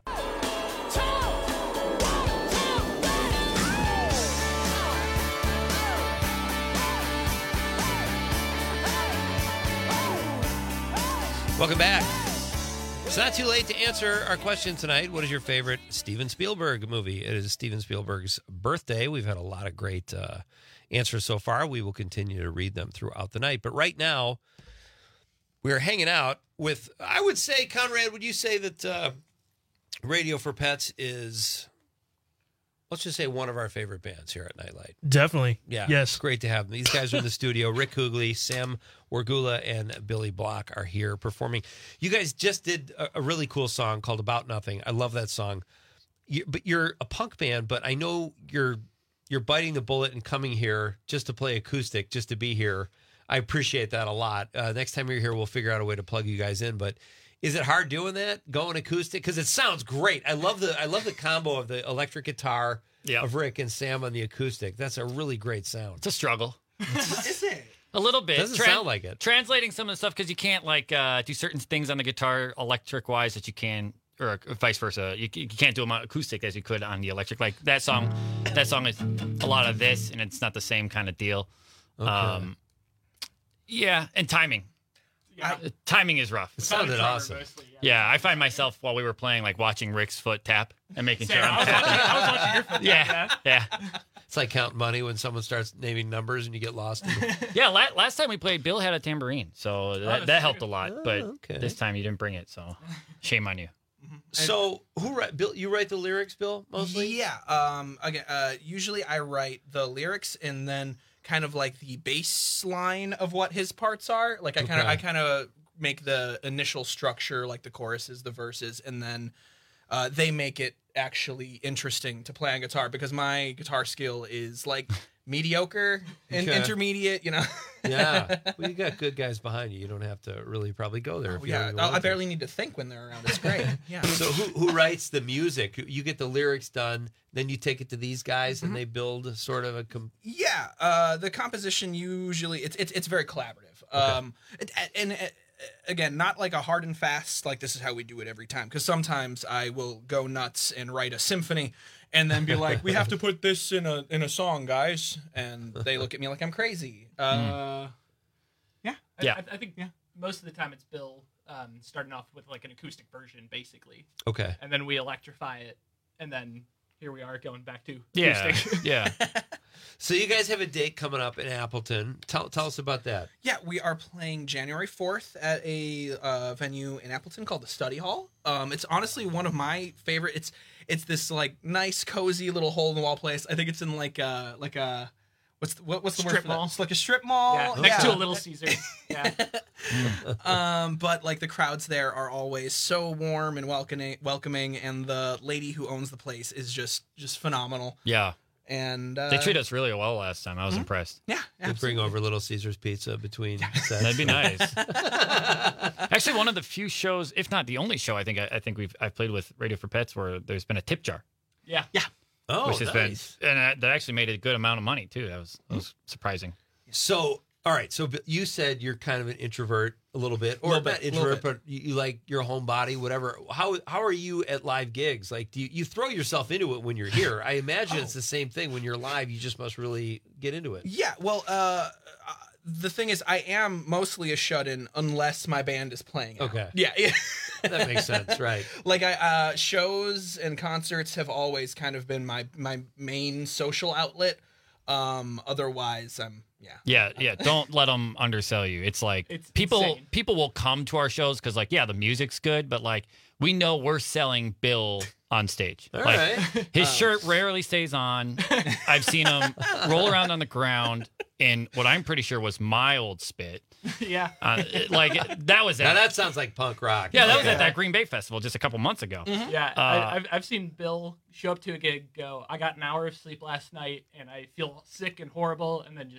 Speaker 15: Welcome back. It's not too late to answer our question tonight. What is your favorite Steven Spielberg movie? It is Steven Spielberg's birthday. We've had a lot of great uh, answers so far. We will continue to read them throughout the night. But right now, we're hanging out with, I would say, Conrad, would you say that uh, Radio for Pets is, let's just say, one of our favorite bands here at Nightlight?
Speaker 4: Definitely.
Speaker 15: Yeah.
Speaker 4: Yes.
Speaker 15: It's great to have them. These guys are in the studio. Rick Hoogley, Sam Wargula, and Billy Block are here performing. You guys just did a, a really cool song called About Nothing. I love that song. You, but you're a punk band, but I know you're you're biting the bullet and coming here just to play acoustic, just to be here. I appreciate that a lot. Uh, next time you're here, we'll figure out a way to plug you guys in. But is it hard doing that, going acoustic? Because it sounds great. I love the I love the combo of the electric guitar
Speaker 32: Yep.
Speaker 15: of Rick and Sam on the acoustic. That's a really great sound.
Speaker 32: It's a struggle.
Speaker 31: Is it?
Speaker 32: A little bit.
Speaker 15: Doesn't
Speaker 32: Tran-
Speaker 15: sound like it.
Speaker 32: Translating some of the stuff because you can't like uh, do certain things on the guitar electric wise that you can, or vice versa. You, you can't do them on acoustic as you could on the electric. Like that song, that song is a lot of this, and it's not the same kind of deal.
Speaker 15: Okay.
Speaker 32: Um, yeah, and timing.
Speaker 31: Yeah.
Speaker 32: Uh, timing is rough.
Speaker 15: It sounded awesome.
Speaker 31: Mostly,
Speaker 32: Yeah, I find myself while we were playing, like watching Rick's foot tap and making
Speaker 31: Same.
Speaker 32: sure
Speaker 31: I
Speaker 32: I'm
Speaker 31: was watching-
Speaker 32: tapping.
Speaker 31: I was watching your foot
Speaker 32: yeah,
Speaker 31: tap,
Speaker 32: yeah,
Speaker 15: It's like counting money when someone starts naming numbers and you get lost. In the...
Speaker 32: yeah. La- last time we played, Bill had a tambourine, so that,
Speaker 31: that's
Speaker 32: that helped
Speaker 31: true.
Speaker 32: a lot.
Speaker 15: Oh,
Speaker 32: But
Speaker 15: okay.
Speaker 32: this time you didn't bring it, so shame on you.
Speaker 15: So who write? Bill, you write the lyrics, Bill, mostly?
Speaker 31: Yeah. Um. Again. Uh. Usually I write the lyrics and then kind of like the bass line of what his parts are. Like I kind of
Speaker 15: Okay.
Speaker 31: I kind of make the initial structure, like the choruses, the verses, and then uh, they make it actually interesting to play on guitar because my guitar skill is like mediocre and
Speaker 15: Okay.
Speaker 31: intermediate. You know.
Speaker 15: Yeah. Well, you got good guys behind you. You don't have to really probably go there. If you
Speaker 31: Yeah.
Speaker 15: don't even
Speaker 31: I, I
Speaker 15: want to.
Speaker 31: barely need to think when they're around. It's great. Yeah.
Speaker 15: So who who writes the music? You get the lyrics done, then you take it to these guys,
Speaker 31: Mm-hmm.
Speaker 15: and they build sort of a. Com-
Speaker 31: Yeah, uh, the composition usually it's it's it's very collaborative. Um, it, and uh, again, not like a hard and fast like this is how we do it every time. Because sometimes I will go nuts and write a symphony, and then be like, "We have to put this in a in a song, guys," and they look at me like I'm crazy. Uh,
Speaker 32: Yeah.
Speaker 11: I, I think most of the time it's Bill um, starting off with like an acoustic version, basically.
Speaker 15: Okay.
Speaker 11: And then we electrify it, and then here we are going back to
Speaker 32: Yeah,
Speaker 11: acoustic.
Speaker 32: yeah.
Speaker 15: So you guys have a date coming up in Appleton. Tell tell us about that.
Speaker 31: Yeah, we are playing January fourth at a uh, venue in Appleton called the Study Hall. Um, it's honestly one of my favorite. It's it's this like nice, cozy little hole in the wall place. I think it's in like a like a what's the, what, what's the word
Speaker 11: Strip
Speaker 31: for that?
Speaker 11: mall.
Speaker 31: It's like a strip mall.
Speaker 11: Yeah, next to a Little Caesars. Yeah.
Speaker 31: um, but like the crowds there are always so warm and welcoming, welcoming, and the lady who owns the place is just just phenomenal.
Speaker 32: Yeah.
Speaker 31: And uh,
Speaker 32: They treated us really well last time. I was
Speaker 31: Mhm.
Speaker 32: impressed.
Speaker 31: Yeah,
Speaker 15: They bring over Little Caesars pizza between sets.
Speaker 32: That'd be nice. Actually, one of the few shows, if not the only show, I think I, I think we've I've played with Radio for Pets where there's been a tip jar.
Speaker 11: Yeah.
Speaker 31: Yeah.
Speaker 15: Oh,
Speaker 32: which has
Speaker 15: nice.
Speaker 32: been and that, that actually made a good amount of money too. That was that was surprising.
Speaker 15: So, all right. So Bill, you said you're kind of an introvert a little bit, or
Speaker 31: Little
Speaker 15: not
Speaker 31: bit, little
Speaker 15: introvert, but you, you like your homebody, whatever. How how are you at live gigs? Like, do you, you throw yourself into it when you're here? I imagine it's the same thing when you're live. You just must really get into it.
Speaker 31: Yeah, well, uh, uh, the thing is, I am mostly a shut-in unless my band is playing. out.
Speaker 15: Okay.
Speaker 31: Yeah, yeah.
Speaker 15: That makes sense, right?
Speaker 31: Like I uh, shows and concerts have always kind of been my my main social outlet. Um, otherwise, I'm yeah.
Speaker 32: Yeah, yeah. Don't let them undersell you. It's like
Speaker 11: It's
Speaker 32: people
Speaker 11: insane.
Speaker 32: people will come to our shows because like yeah, the music's good, but like we know we're selling Bill on stage.
Speaker 15: All
Speaker 32: like,
Speaker 15: right.
Speaker 32: His
Speaker 31: Um,
Speaker 32: shirt rarely stays on. I've seen him roll around on the ground in what I'm pretty sure was my old spit.
Speaker 11: Yeah.
Speaker 32: Uh, it- like that was
Speaker 15: Now
Speaker 32: at,
Speaker 15: that sounds like punk rock.
Speaker 32: yeah, that was
Speaker 15: Okay.
Speaker 32: at that Green Bay festival just a couple months ago.
Speaker 11: Yeah,
Speaker 32: Uh,
Speaker 11: I, I've, I've seen Bill show up to a gig, go, I got an hour of sleep last night, and I feel sick and horrible, and then just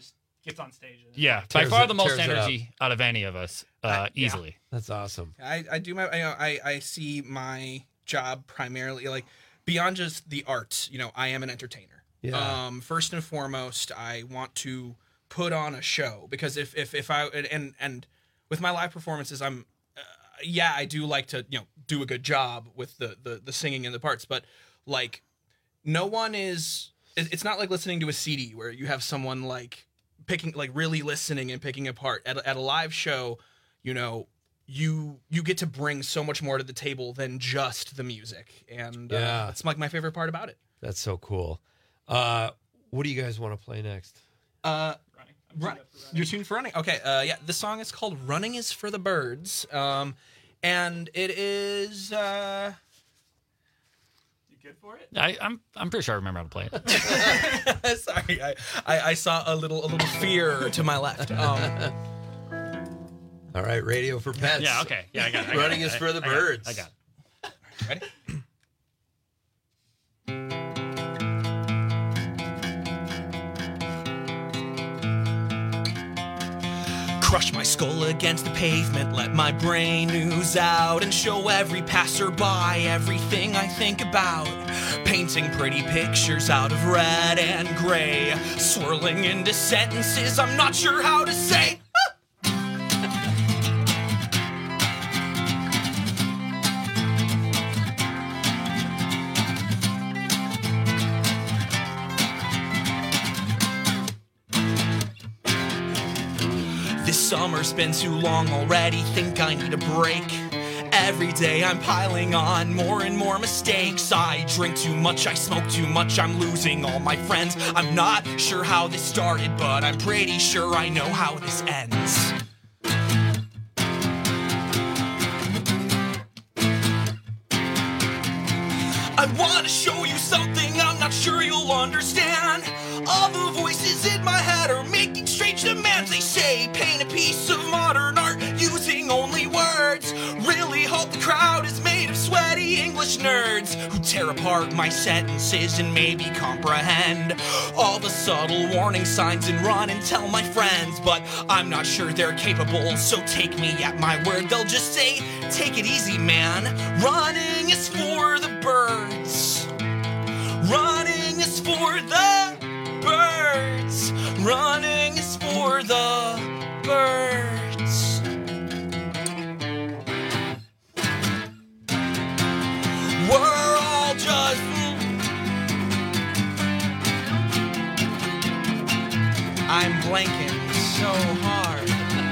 Speaker 11: gets on stage. And
Speaker 32: Yeah, by
Speaker 15: Tears
Speaker 32: far
Speaker 15: it-
Speaker 32: the most
Speaker 15: tears it up.
Speaker 32: energy out of any of us, uh,
Speaker 31: I- yeah.
Speaker 32: easily.
Speaker 15: That's awesome.
Speaker 31: I, I do my you know, I I see my job primarily like beyond just the arts. You know, I am an entertainer.
Speaker 15: Yeah.
Speaker 31: Um, first and foremost, I want to put on a show because if if if I and and with my live performances, I'm uh, yeah, I do like to you know do a good job with the the the singing and the parts, but like no one is. it- It's not like listening to a C D where you have someone like picking like really listening and picking apart at a, at a live show. You know. You you get to bring so much more to the table than just the music, and
Speaker 15: Yeah.
Speaker 31: uh, it's like my favorite part about it.
Speaker 15: That's so cool. Uh, what do you guys want to play next?
Speaker 31: Uh, running. Run, you're tuned for running. Okay. Uh, yeah. The song is called "Running Is for the Birds," um, and it is. Uh,
Speaker 11: You good for it?
Speaker 32: I, I'm I'm pretty sure I remember how to play it.
Speaker 31: sorry, I, I I saw a little a little fear to my left. Um,
Speaker 15: All right, Radio for Pets.
Speaker 32: Yeah, okay. Yeah, I got it. I got
Speaker 15: Running
Speaker 32: it.
Speaker 15: is
Speaker 32: I-
Speaker 15: for the
Speaker 32: I got it.
Speaker 15: birds.
Speaker 32: I got it.
Speaker 31: Ready? Crush my skull against the pavement, let my brain ooze out, and show every passerby everything I think about. Painting pretty pictures out of red and gray, swirling into sentences I'm not sure how to say. This summer's been too long already, think I need a break. Every day I'm piling on more and more mistakes. I drink too much, I smoke too much, I'm losing all my friends. I'm not sure how this started, but I'm pretty sure I know how this ends. I wanna show you something I'm not sure you'll understand. All the voices in my head are making strange demands. They say paint a piece of modern art using only words. Really hope the crowd is made of sweaty English nerds who tear apart my sentences and maybe comprehend all the subtle warning signs and run and tell my friends. But I'm not sure they're capable, so take me at my word. They'll just say, take it easy, man. Running is for the birds. Running is for the birds. Running is for the birds. We're all just I'm blanking so hard.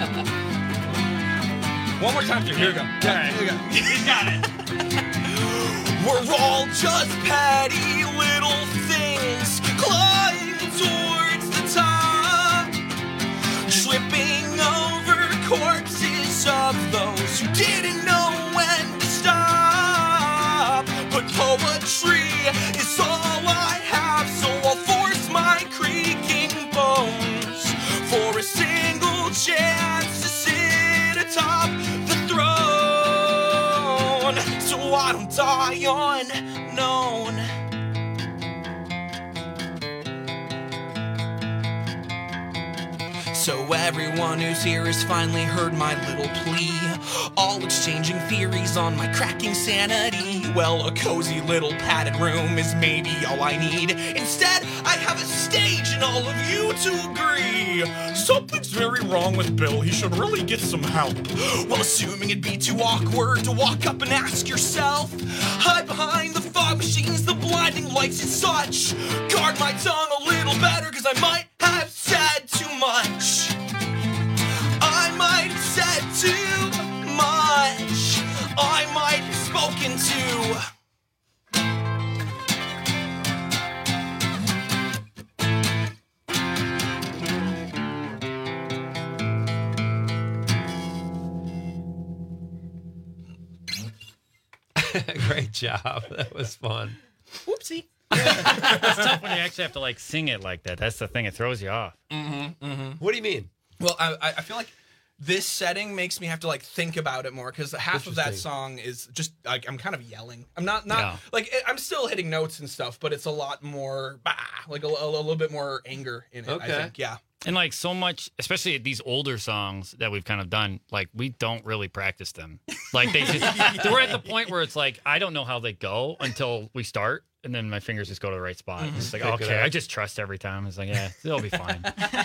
Speaker 31: One more time through. Here we go. Yeah, here we go.
Speaker 11: He's got it.
Speaker 31: We're all just petty little things climbing towards the top, tripping over corpses of those who didn't know when to stop. But poetry is all I have, so I'll force my creaking bones for a single chance to sit atop the throne, so I don't die unknown. So everyone who's here has finally heard my little plea, all exchanging theories on my cracking sanity. Well, a cozy little padded room is maybe all I need. Instead, I have a stage and all of you to agree. Something's very wrong with Bill, he should really get some help. Well, assuming it'd be too awkward to walk up and ask yourself, hide behind the fog machines, the blinding lights and such. Guard my tongue a little better, cause I might have said too much. I might have said too much. I might have spoken too.
Speaker 15: Great job. That was fun.
Speaker 31: Whoopsie.
Speaker 32: It's tough when you actually have to like sing it like that. That's the thing; it throws you off.
Speaker 31: Mm-hmm, mm-hmm.
Speaker 15: What do you mean?
Speaker 31: Well, I, I feel like this setting makes me have to like think about it more because half of that
Speaker 15: Interesting.
Speaker 31: song is just like I'm kind of yelling. I'm not not
Speaker 32: Yeah.
Speaker 31: like it, I'm still hitting notes and stuff, but it's a lot more bah, like a, a little bit more anger in it. I
Speaker 15: Okay.
Speaker 31: think. Yeah.
Speaker 32: And like so much, especially these older songs that we've kind of done, like we don't really practice them. Like they just, we're at the point where it's like, I don't know how they go until we start. And then my fingers just go to the right spot.
Speaker 15: Mm-hmm.
Speaker 32: It's like,
Speaker 15: Pick it
Speaker 32: okay,
Speaker 15: up.
Speaker 32: I just trust every time. It's like, yeah, it'll be fine.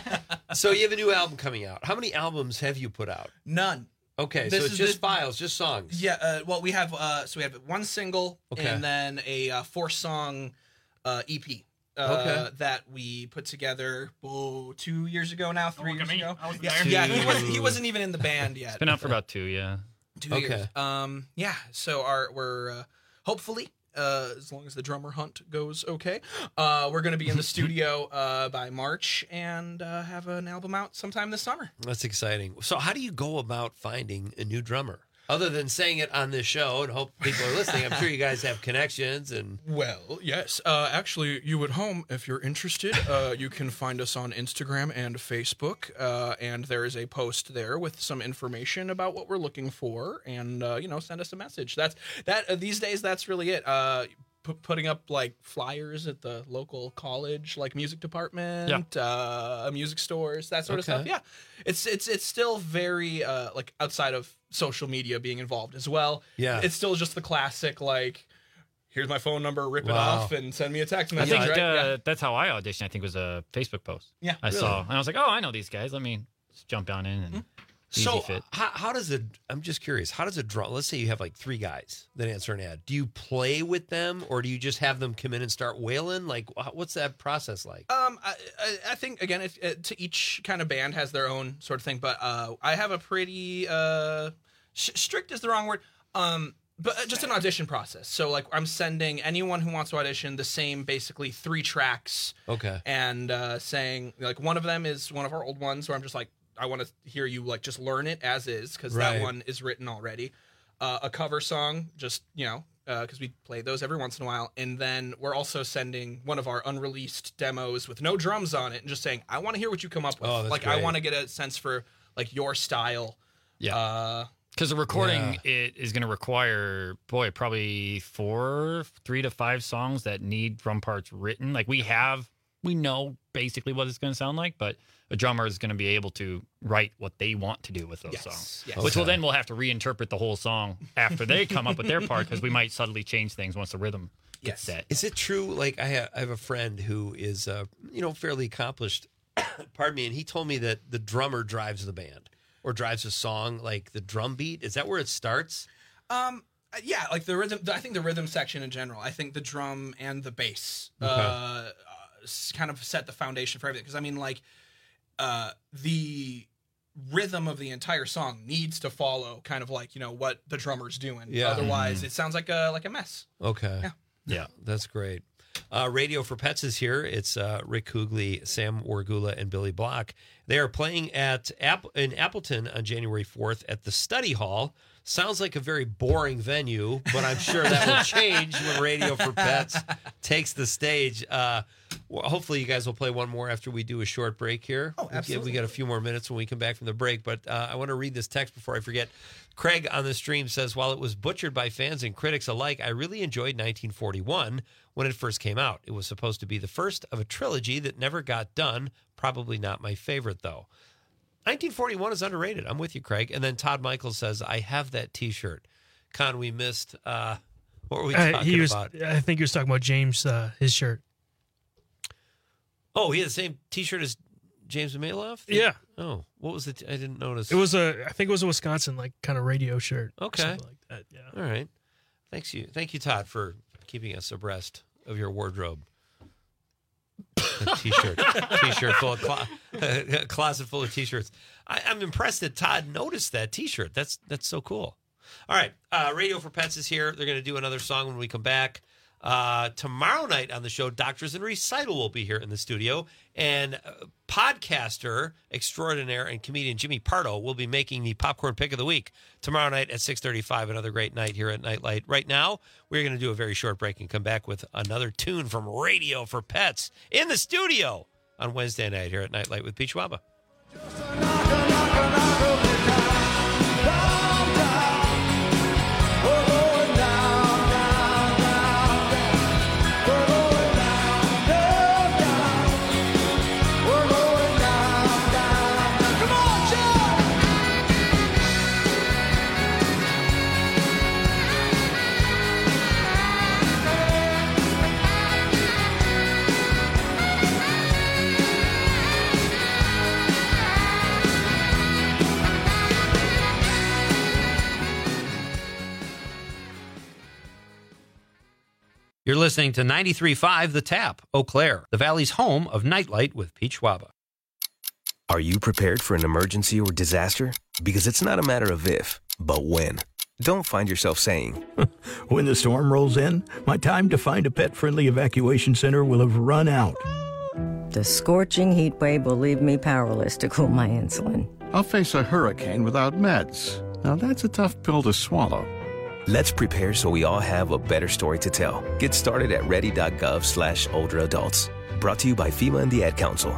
Speaker 15: So you have a new album coming out. How many albums have you put out?
Speaker 31: None.
Speaker 15: Okay,
Speaker 31: This
Speaker 15: so it's
Speaker 31: is
Speaker 15: just
Speaker 31: the-
Speaker 15: files, just songs.
Speaker 31: Yeah, uh, well, we have uh, so we have one single
Speaker 15: Okay.
Speaker 31: and then a uh, four-song uh, E P uh,
Speaker 15: Okay.
Speaker 31: that we put together oh, two years ago now, three
Speaker 11: look at
Speaker 31: years
Speaker 11: me.
Speaker 31: ago.
Speaker 11: I wasn't
Speaker 31: yeah,
Speaker 11: there.
Speaker 31: yeah, he, was, he wasn't even in the band yet.
Speaker 32: It's been out for about two, yeah.
Speaker 31: Two
Speaker 15: Okay.
Speaker 31: years. Um, yeah, so our we're uh, hopefully. Uh, as long as the drummer hunt goes okay, uh, we're going to be in the studio uh, by March and uh, have an album out sometime this summer.
Speaker 15: That's exciting. So how do you go about finding a new drummer? Other than saying it on this show and hope people are listening, I'm sure you guys have connections and
Speaker 31: Well, yes. Uh, actually, you at home, if you're interested, uh, you can find us on Instagram and Facebook, uh, and there is a post there with some information about what we're looking for, and uh, you know, send us a message. That's that. Uh, these days, that's really it. Uh, p- putting up like flyers at the local college, like music department, uh, music stores, that sort of
Speaker 15: Okay.
Speaker 31: stuff. Yeah, it's it's it's still very uh, like outside of social media being involved as well.
Speaker 15: Yeah.
Speaker 31: It's still just the classic, like, here's my phone number, rip it
Speaker 15: Wow.
Speaker 31: off, and send me a text
Speaker 32: I
Speaker 31: message.
Speaker 32: think
Speaker 31: right?
Speaker 32: uh,
Speaker 31: Yeah.
Speaker 32: that's how I auditioned. I think was a Facebook post.
Speaker 31: Yeah,
Speaker 32: I
Speaker 31: really?
Speaker 32: saw, and I was like, oh, I know these guys. Let me just jump on in and easy
Speaker 15: so
Speaker 32: fit.
Speaker 15: how, how does it? I'm just curious. How does a drum? Let's say you have like three guys that answer an ad. Do you play with them, or do you just have them come in and start wailing? Like, wh- what's that process like?
Speaker 31: Um, I, I, I think again, if, uh, to each kind of band has their own sort of thing, but uh, I have a pretty uh, sh- strict is the wrong word. Um, but uh, just an audition process. So like, I'm sending anyone who wants to audition the same, basically three tracks,
Speaker 15: Okay.
Speaker 31: and uh, saying like one of them is one of our old ones where I'm just like, I want to hear you like just learn it as is because
Speaker 15: Right.
Speaker 31: that one is written already. Uh, a cover song, just you know, because we play those every once in a while, and then we're also sending one of our unreleased demos with no drums on it, and just saying, I want to hear what you come up with.
Speaker 15: Oh, that's
Speaker 31: like I
Speaker 15: great.
Speaker 31: want to get a sense for like your style.
Speaker 32: Yeah.
Speaker 31: Uh,
Speaker 32: Because the recording it is going to require, boy, probably four, three to five songs that need drum parts written. Like we have, we know basically what it's going to sound like, but a drummer is going to be able to write what they want to do with those
Speaker 31: Yes,
Speaker 32: songs.
Speaker 31: yes.
Speaker 32: Which will
Speaker 15: Okay.
Speaker 32: then we'll have to reinterpret the whole song after they come up with their part because we might subtly change things once the rhythm gets
Speaker 31: Yes.
Speaker 32: set.
Speaker 15: Is it true? Like I have, I have a friend who is, uh, you know, fairly accomplished. Pardon me, and he told me that the drummer drives the band or drives a song, like the drum beat. Is that where it starts?
Speaker 31: Um, yeah, like the rhythm. I think the rhythm section in general. I think the drum and the bass
Speaker 15: Okay.
Speaker 31: uh, s- kind of set the foundation for everything. Because I mean, like, uh, the rhythm of the entire song needs to follow kind of like you know what the drummer's doing.
Speaker 15: Yeah.
Speaker 31: Otherwise, it sounds like a like a mess.
Speaker 15: Okay.
Speaker 31: Yeah.
Speaker 32: Yeah.
Speaker 15: That's great. Uh, Radio for Pets is here. It's uh, Rick Hoogley, Sam Wargula, and Billy Block. They are playing at App- in Appleton on January fourth at the Study Hall. Sounds like a very boring venue, but I'm sure that will change when Radio for Pets takes the stage. Uh, well, hopefully, you guys will play one more after we do a short break here.
Speaker 31: Oh,
Speaker 15: We get-
Speaker 31: absolutely.
Speaker 15: We got a few more minutes when we come back from the break, but uh, I want to read this text before I forget. Craig on the stream says, while it was butchered by fans and critics alike, I really enjoyed nineteen forty-one when it first came out. It was supposed to be the first of a trilogy that never got done. Probably not my favorite, though. nineteen forty-one is underrated. I'm with you, Craig. And then Todd Michaels says, I have that T-shirt. Con, we missed. Uh, what were we talking
Speaker 4: Uh, he was.
Speaker 15: about?
Speaker 4: I think he was talking about James, uh, his shirt.
Speaker 15: Oh, he had the same T-shirt as James Maloff?
Speaker 4: Yeah.
Speaker 15: Oh, what was it? I didn't notice.
Speaker 4: It was a. I think it was a Wisconsin like kind of radio shirt. or
Speaker 15: Okay.
Speaker 4: something like that. Yeah.
Speaker 15: All right. Thanks you. Thank you, Todd, for keeping us abreast of your wardrobe. A t-shirt. T-shirt full of clo- a closet full of t-shirts. I, I'm impressed that Todd noticed that t-shirt. That's that's so cool. All right. Uh, Radio for Pets is here. They're going to do another song when we come back. Uh, tomorrow night on the show, Doctors in Recital will be here in the studio. And uh, podcaster extraordinaire and comedian Jimmy Pardo will be making the popcorn pick of the week tomorrow night at six thirty-five. Another great night here at Nightlight. Right now, we're going to do a very short break and come back with another tune from Radio for Pets in the studio on Wednesday night here at Nightlight with Peach Waba. You're listening to ninety-three point five The Tap, Eau Claire, the Valley's home of Nightlight with Pete Schwaba.
Speaker 13: Are you prepared for an emergency or disaster? Because it's not a matter of if, but when. Don't find yourself saying,
Speaker 14: when the storm rolls in, my time to find a pet-friendly evacuation center will have run out.
Speaker 17: The scorching heat wave will leave me powerless to cool my insulin.
Speaker 12: I'll face a hurricane without meds. Now that's a tough pill to swallow.
Speaker 13: Let's prepare so we all have a better story to tell. Get started at ready.gov slash older adults. Brought to you by FEMA and the Ad Council.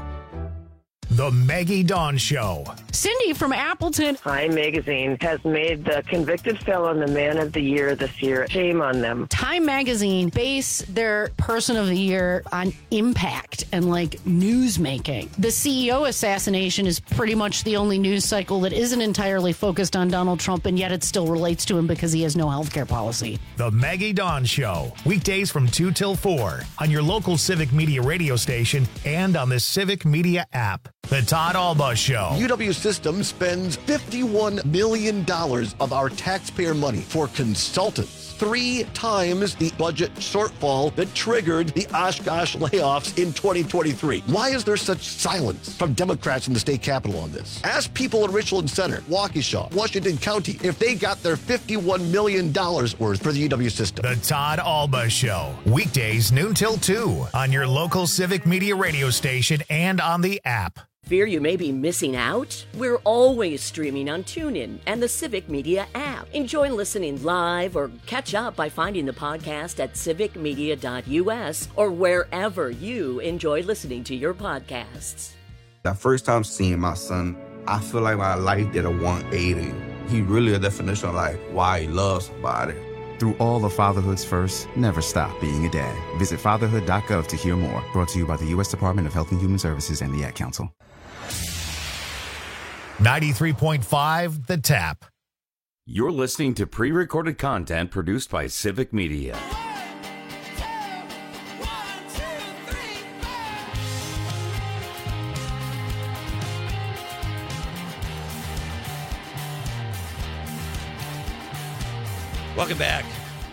Speaker 1: The Maggie Dawn Show.
Speaker 19: Cindy from Appleton.
Speaker 21: Time Magazine has made the convicted felon the man of the year this year. Shame on them.
Speaker 19: Time Magazine base their person of the year on impact and like news making. The C E O assassination is pretty much the only news cycle that isn't entirely focused on Donald Trump, and yet it still relates to him because he has no health care policy.
Speaker 1: The Maggie Dawn Show. Weekdays from two till four on your local Civic Media radio station and on the Civic Media app. The Todd Alba Show.
Speaker 26: U W Systems spends fifty-one million dollars of our taxpayer money for consultants. Three times the budget shortfall that triggered the Oshkosh layoffs in twenty twenty-three. Why is there such silence from Democrats in the state capitol on this? Ask people in Richland Center, Waukesha, Washington County if they got their fifty-one million dollars worth for the U W system.
Speaker 1: The Todd Alba Show. Weekdays noon till two on your local Civic Media radio station and on the app.
Speaker 22: Fear you may be missing out? We're always streaming on TuneIn and the Civic Media app. Enjoy listening live or catch up by finding the podcast at civic media dot u s or wherever you enjoy listening to your podcasts.
Speaker 23: The first time seeing my son, I feel like my life did a one eighty. He really a definition of like why he loves somebody.
Speaker 24: Through all of fatherhood's first, never stop being a dad. Visit fatherhood dot gov to hear more. Brought to you by the U S Department of Health and Human Services and the Ad Council.
Speaker 1: ninety-three point five The Tap.
Speaker 18: You're listening to pre-recorded content produced by Civic Media.
Speaker 15: Welcome back.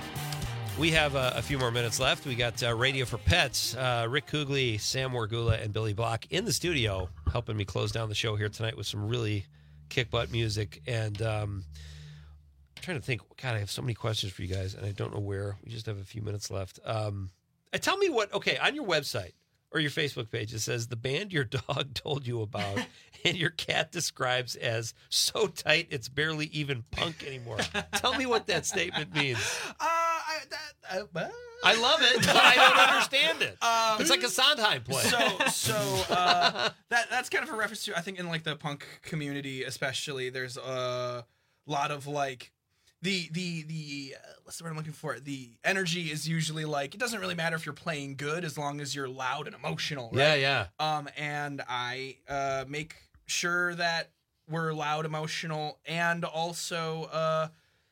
Speaker 15: We have uh, a few more minutes left. We got uh, Radio for Pets, uh, Rick Kugli, Sam Wargula, and Billy Block in the studio helping me close down the show here tonight with some really kick-butt music. And um, I'm trying to think, God, I have so many questions for you guys, and I don't know where. We just have a few minutes left. Um, uh, tell me what, okay, on your website or your Facebook page, it says the band your dog told you about and your cat describes as so tight it's barely even punk anymore. Tell me what that statement means.
Speaker 31: Uh, I, that, uh, uh,
Speaker 15: I love it, but I don't understand it.
Speaker 31: Um,
Speaker 15: it's like a Sondheim play.
Speaker 31: So, so uh, that that's kind of a reference to, I think, in like the punk community, especially. There's a lot of like the the the uh, what's the word I'm looking for? The energy is usually like it doesn't really matter if you're playing good as long as you're loud and emotional. Right?
Speaker 15: Yeah, yeah.
Speaker 31: Um, and I uh make sure that we're loud, emotional, and also uh,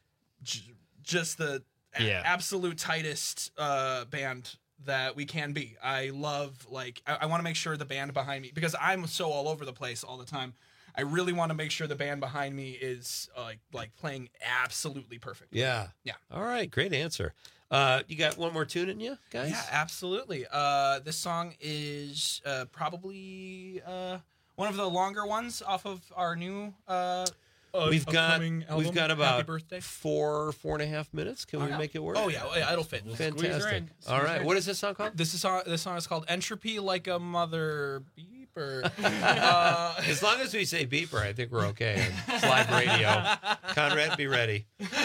Speaker 31: j- just the
Speaker 32: Yeah.
Speaker 31: a- absolute tightest uh, band that we can be. I love, like, I, I want to make sure the band behind me, because I'm so all over the place all the time. I really want to make sure the band behind me is uh, like like playing absolutely perfect.
Speaker 15: Yeah.
Speaker 31: Yeah.
Speaker 15: All right. Great answer. Uh, you got one more tune in you, guys?
Speaker 31: Yeah, absolutely. Uh, this song is uh, probably uh, one of the longer ones off of our new uh, uh,
Speaker 15: We've got
Speaker 31: upcoming album.
Speaker 15: we've got
Speaker 31: Happy
Speaker 15: about
Speaker 31: birthday.
Speaker 15: four four and a half minutes. Can
Speaker 31: Oh,
Speaker 15: we
Speaker 31: yeah.
Speaker 15: make it work?
Speaker 31: Oh yeah, oh, yeah, it'll fit.
Speaker 15: Fantastic. All right, what is this song called?
Speaker 31: This is song. This song is called "Entropy Like a Mother Beeper." uh,
Speaker 15: As long as we say beeper, I think we're okay. It's live radio. Conrad, be ready.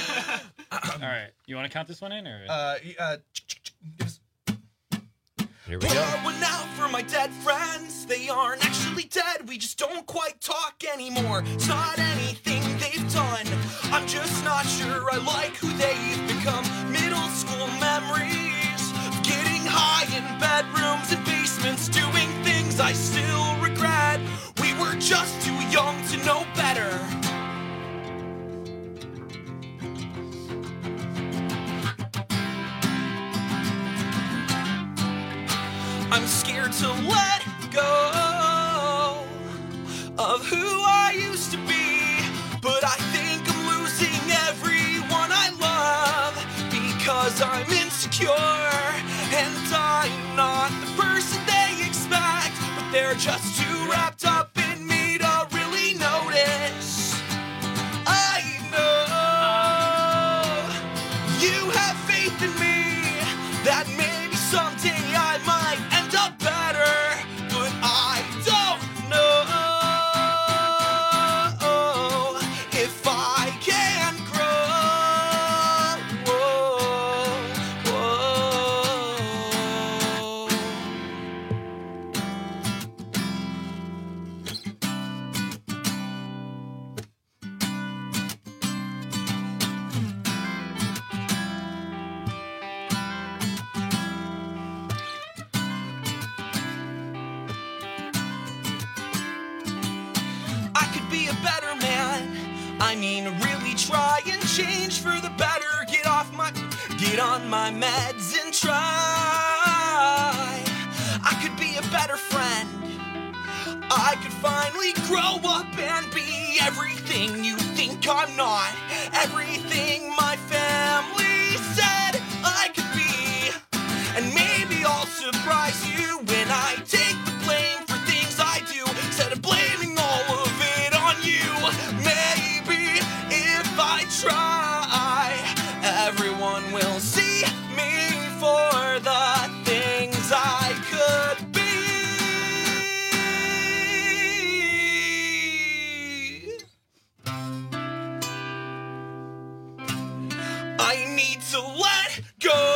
Speaker 25: All right, you want to count this one in, or?
Speaker 31: uh, uh,
Speaker 15: Here we
Speaker 20: Pour
Speaker 15: go.
Speaker 20: one out for my dead friends. They aren't actually dead. We just don't quite talk anymore. It's not anything they've done. I'm just not sure I like who they've become. Middle school memories of getting high in bedrooms and basements, doing things I still regret. We were just too young to know better. I'm scared to let go of who I used to be, but I think I'm losing everyone I love because I'm insecure They're just too wrapped up in me to really notice. I know you have faith in me that maybe someday I might end up better, but I don't know if I can grow. I could be a better man. I mean, really try and change for the better. Get off my, get on my meds and try. I could be a better friend. I could finally grow up and be everything you think I'm not. Everything my family said I could be. And maybe I'll surprise you when I take the blame for things I do, instead of blaming all of it on you. Maybe if I try, everyone will see me for the things I could be. I need to let go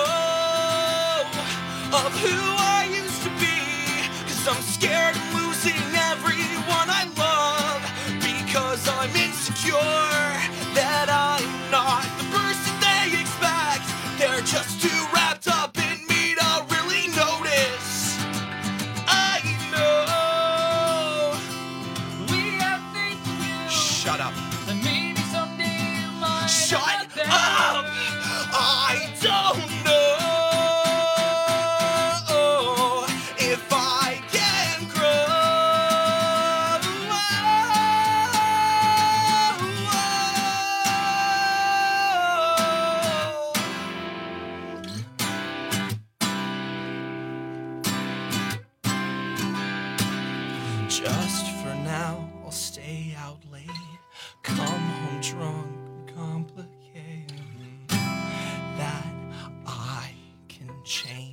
Speaker 20: of who I used to be, 'cause I'm scared of losing everyone I love, because I'm insecure that I'm not the person they expect. They're just too wrapped up in me to really notice. I know we have faith in you. Shut up. And maybe someday you might. Shut up! I don't know if I can grow. Just for now, I'll stay out late, come home drunk, complicated, that I can change.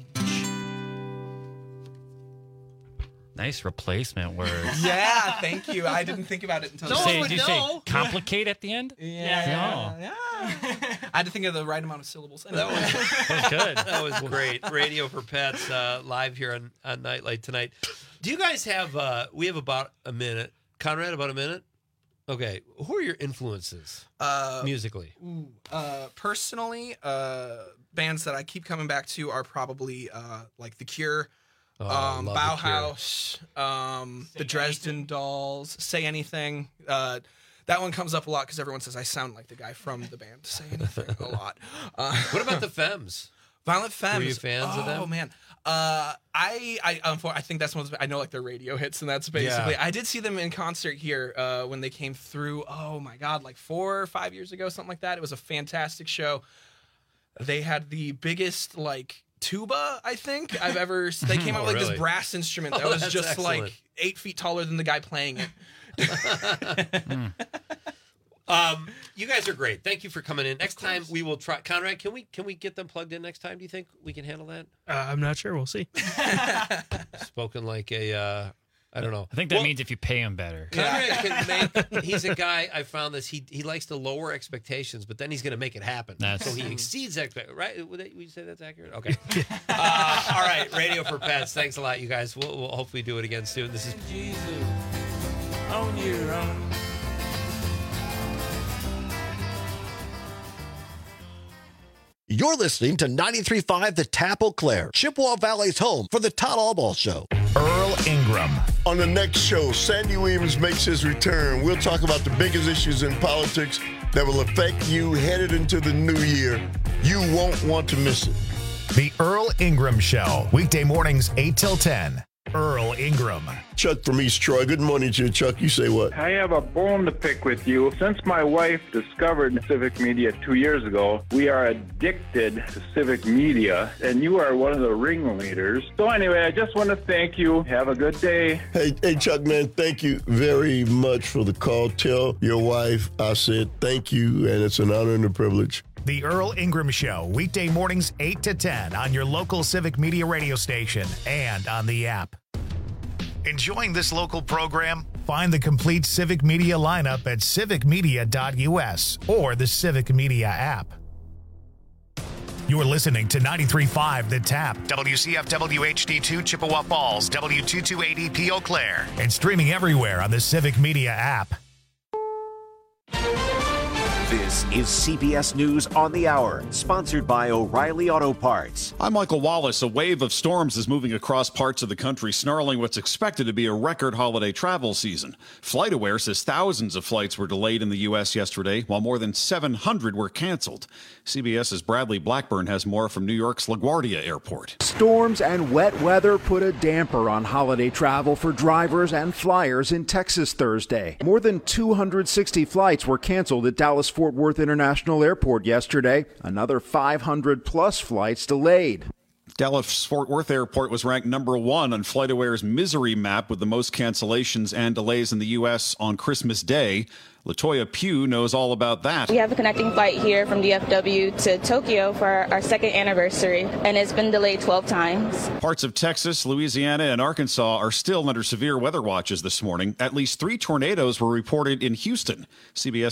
Speaker 32: Nice replacement words.
Speaker 31: Yeah, thank you. I didn't think about it until
Speaker 32: Did you
Speaker 31: just
Speaker 32: say,
Speaker 31: now.
Speaker 32: did you say complicate at the end?
Speaker 31: Yeah,
Speaker 32: Oh.
Speaker 31: yeah, yeah. I had to think of the right amount of syllables.
Speaker 15: That was,
Speaker 32: That was good.
Speaker 15: That was great. Radio for Pets uh, live here on, on Nightlight tonight. Do you guys have, uh, we have about a minute. Conrad, about a minute? Okay. Who are your influences
Speaker 31: Uh,
Speaker 15: musically?
Speaker 31: Ooh, uh, personally, uh, bands that I keep coming back to are probably uh, like The Cure,
Speaker 15: Oh, I
Speaker 31: um,
Speaker 15: love The
Speaker 31: Bauhaus, um, the Dresden Dolls, Say Anything. Uh, that one comes up a lot because everyone says I sound like the guy from the band Say Anything a lot. Uh,
Speaker 15: What about the Femmes?
Speaker 31: Violent Femmes.
Speaker 15: Were you fans
Speaker 31: oh,
Speaker 15: of them?
Speaker 31: Oh man, uh, I I um, I think that's one. Of the, I know like their radio hits, and that's basically.
Speaker 15: Yeah.
Speaker 31: I did see them in concert here uh, when they came through. Oh my god, like four or five years ago, something like that. It was a fantastic show. They had the biggest like tuba I think I've ever. They came out
Speaker 15: Oh,
Speaker 31: with like
Speaker 15: really?
Speaker 31: this brass instrument that
Speaker 15: Oh,
Speaker 31: was
Speaker 15: that's
Speaker 31: just
Speaker 15: excellent.
Speaker 31: like eight feet taller than the guy playing it.
Speaker 15: Um, you guys are great. Thank you for coming in. Next time we will try. Conrad, can we can we get them plugged in next time? Do you think we can handle that?
Speaker 4: Uh, I'm not sure. We'll see.
Speaker 15: Spoken like a, uh, I don't know.
Speaker 32: I think that
Speaker 15: Well,
Speaker 32: means if you pay him better.
Speaker 15: Conrad can make. He's a guy. I found this. He he likes to lower expectations, but then he's going to make it happen.
Speaker 32: That's-
Speaker 15: so he exceeds expectations. Right? Would, that, would you say that's accurate? Okay. uh, all right. Radio for Pets. Thanks a lot, you guys. We'll, we'll hopefully do it again soon. This is.
Speaker 20: On your own.
Speaker 26: You're listening to ninety-three point five The Tap Eau Claire, Chippewa Valley's home for the Todd Allball Show.
Speaker 1: Earl Ingram.
Speaker 2: On the next show, Sandy Williams makes his return. We'll talk about the biggest issues in politics that will affect you headed into the new year. You won't want to miss it.
Speaker 1: The Earl Ingram Show, weekday mornings eight till ten. Earl Earl Ingram.
Speaker 2: Chuck from East Troy. Good morning to you, Chuck. You say what?
Speaker 3: I have a bone to pick with you. Since my wife discovered Civic Media two years ago, we are addicted to Civic Media, and you are one of the ringleaders. So anyway, I just want to thank you. Have a good day.
Speaker 2: Hey, hey, Chuck, man, thank you very much for the call. Tell your wife I said thank you, and it's an honor and a privilege.
Speaker 1: The Earl Ingram Show, weekday mornings eight to ten on your local Civic Media radio station and on the app. Enjoying this local program? Find the complete Civic Media lineup at civic media dot u s or the Civic Media app. You're listening to ninety-three point five The Tap, W C F W H D two Chippewa Falls, W two two eight E P Eau Claire, and streaming everywhere on the Civic Media app.
Speaker 5: This is C B S News on the Hour, sponsored by O'Reilly Auto Parts.
Speaker 6: I'm Michael Wallace. A wave of storms is moving across parts of the country, snarling what's expected to be a record holiday travel season. FlightAware says thousands of flights were delayed in the U S yesterday, while more than seven hundred were canceled. CBS's Bradley Blackburn has more from New York's LaGuardia Airport.
Speaker 7: Storms and wet weather put a damper on holiday travel for drivers and flyers in Texas Thursday. More than two hundred sixty flights were canceled at Dallas-Fort Worth International Airport yesterday. Another five hundred plus flights delayed.
Speaker 6: Dallas-Fort Worth Airport was ranked number one on FlightAware's misery map with the most cancellations and delays in the U S on Christmas Day. LaToya Pugh knows all about that.
Speaker 8: We have a connecting flight here from D F W to Tokyo for our second anniversary, and it's been delayed twelve times.
Speaker 6: Parts of Texas, Louisiana, and Arkansas are still under severe weather watches this morning. At least three tornadoes were reported in Houston. C B S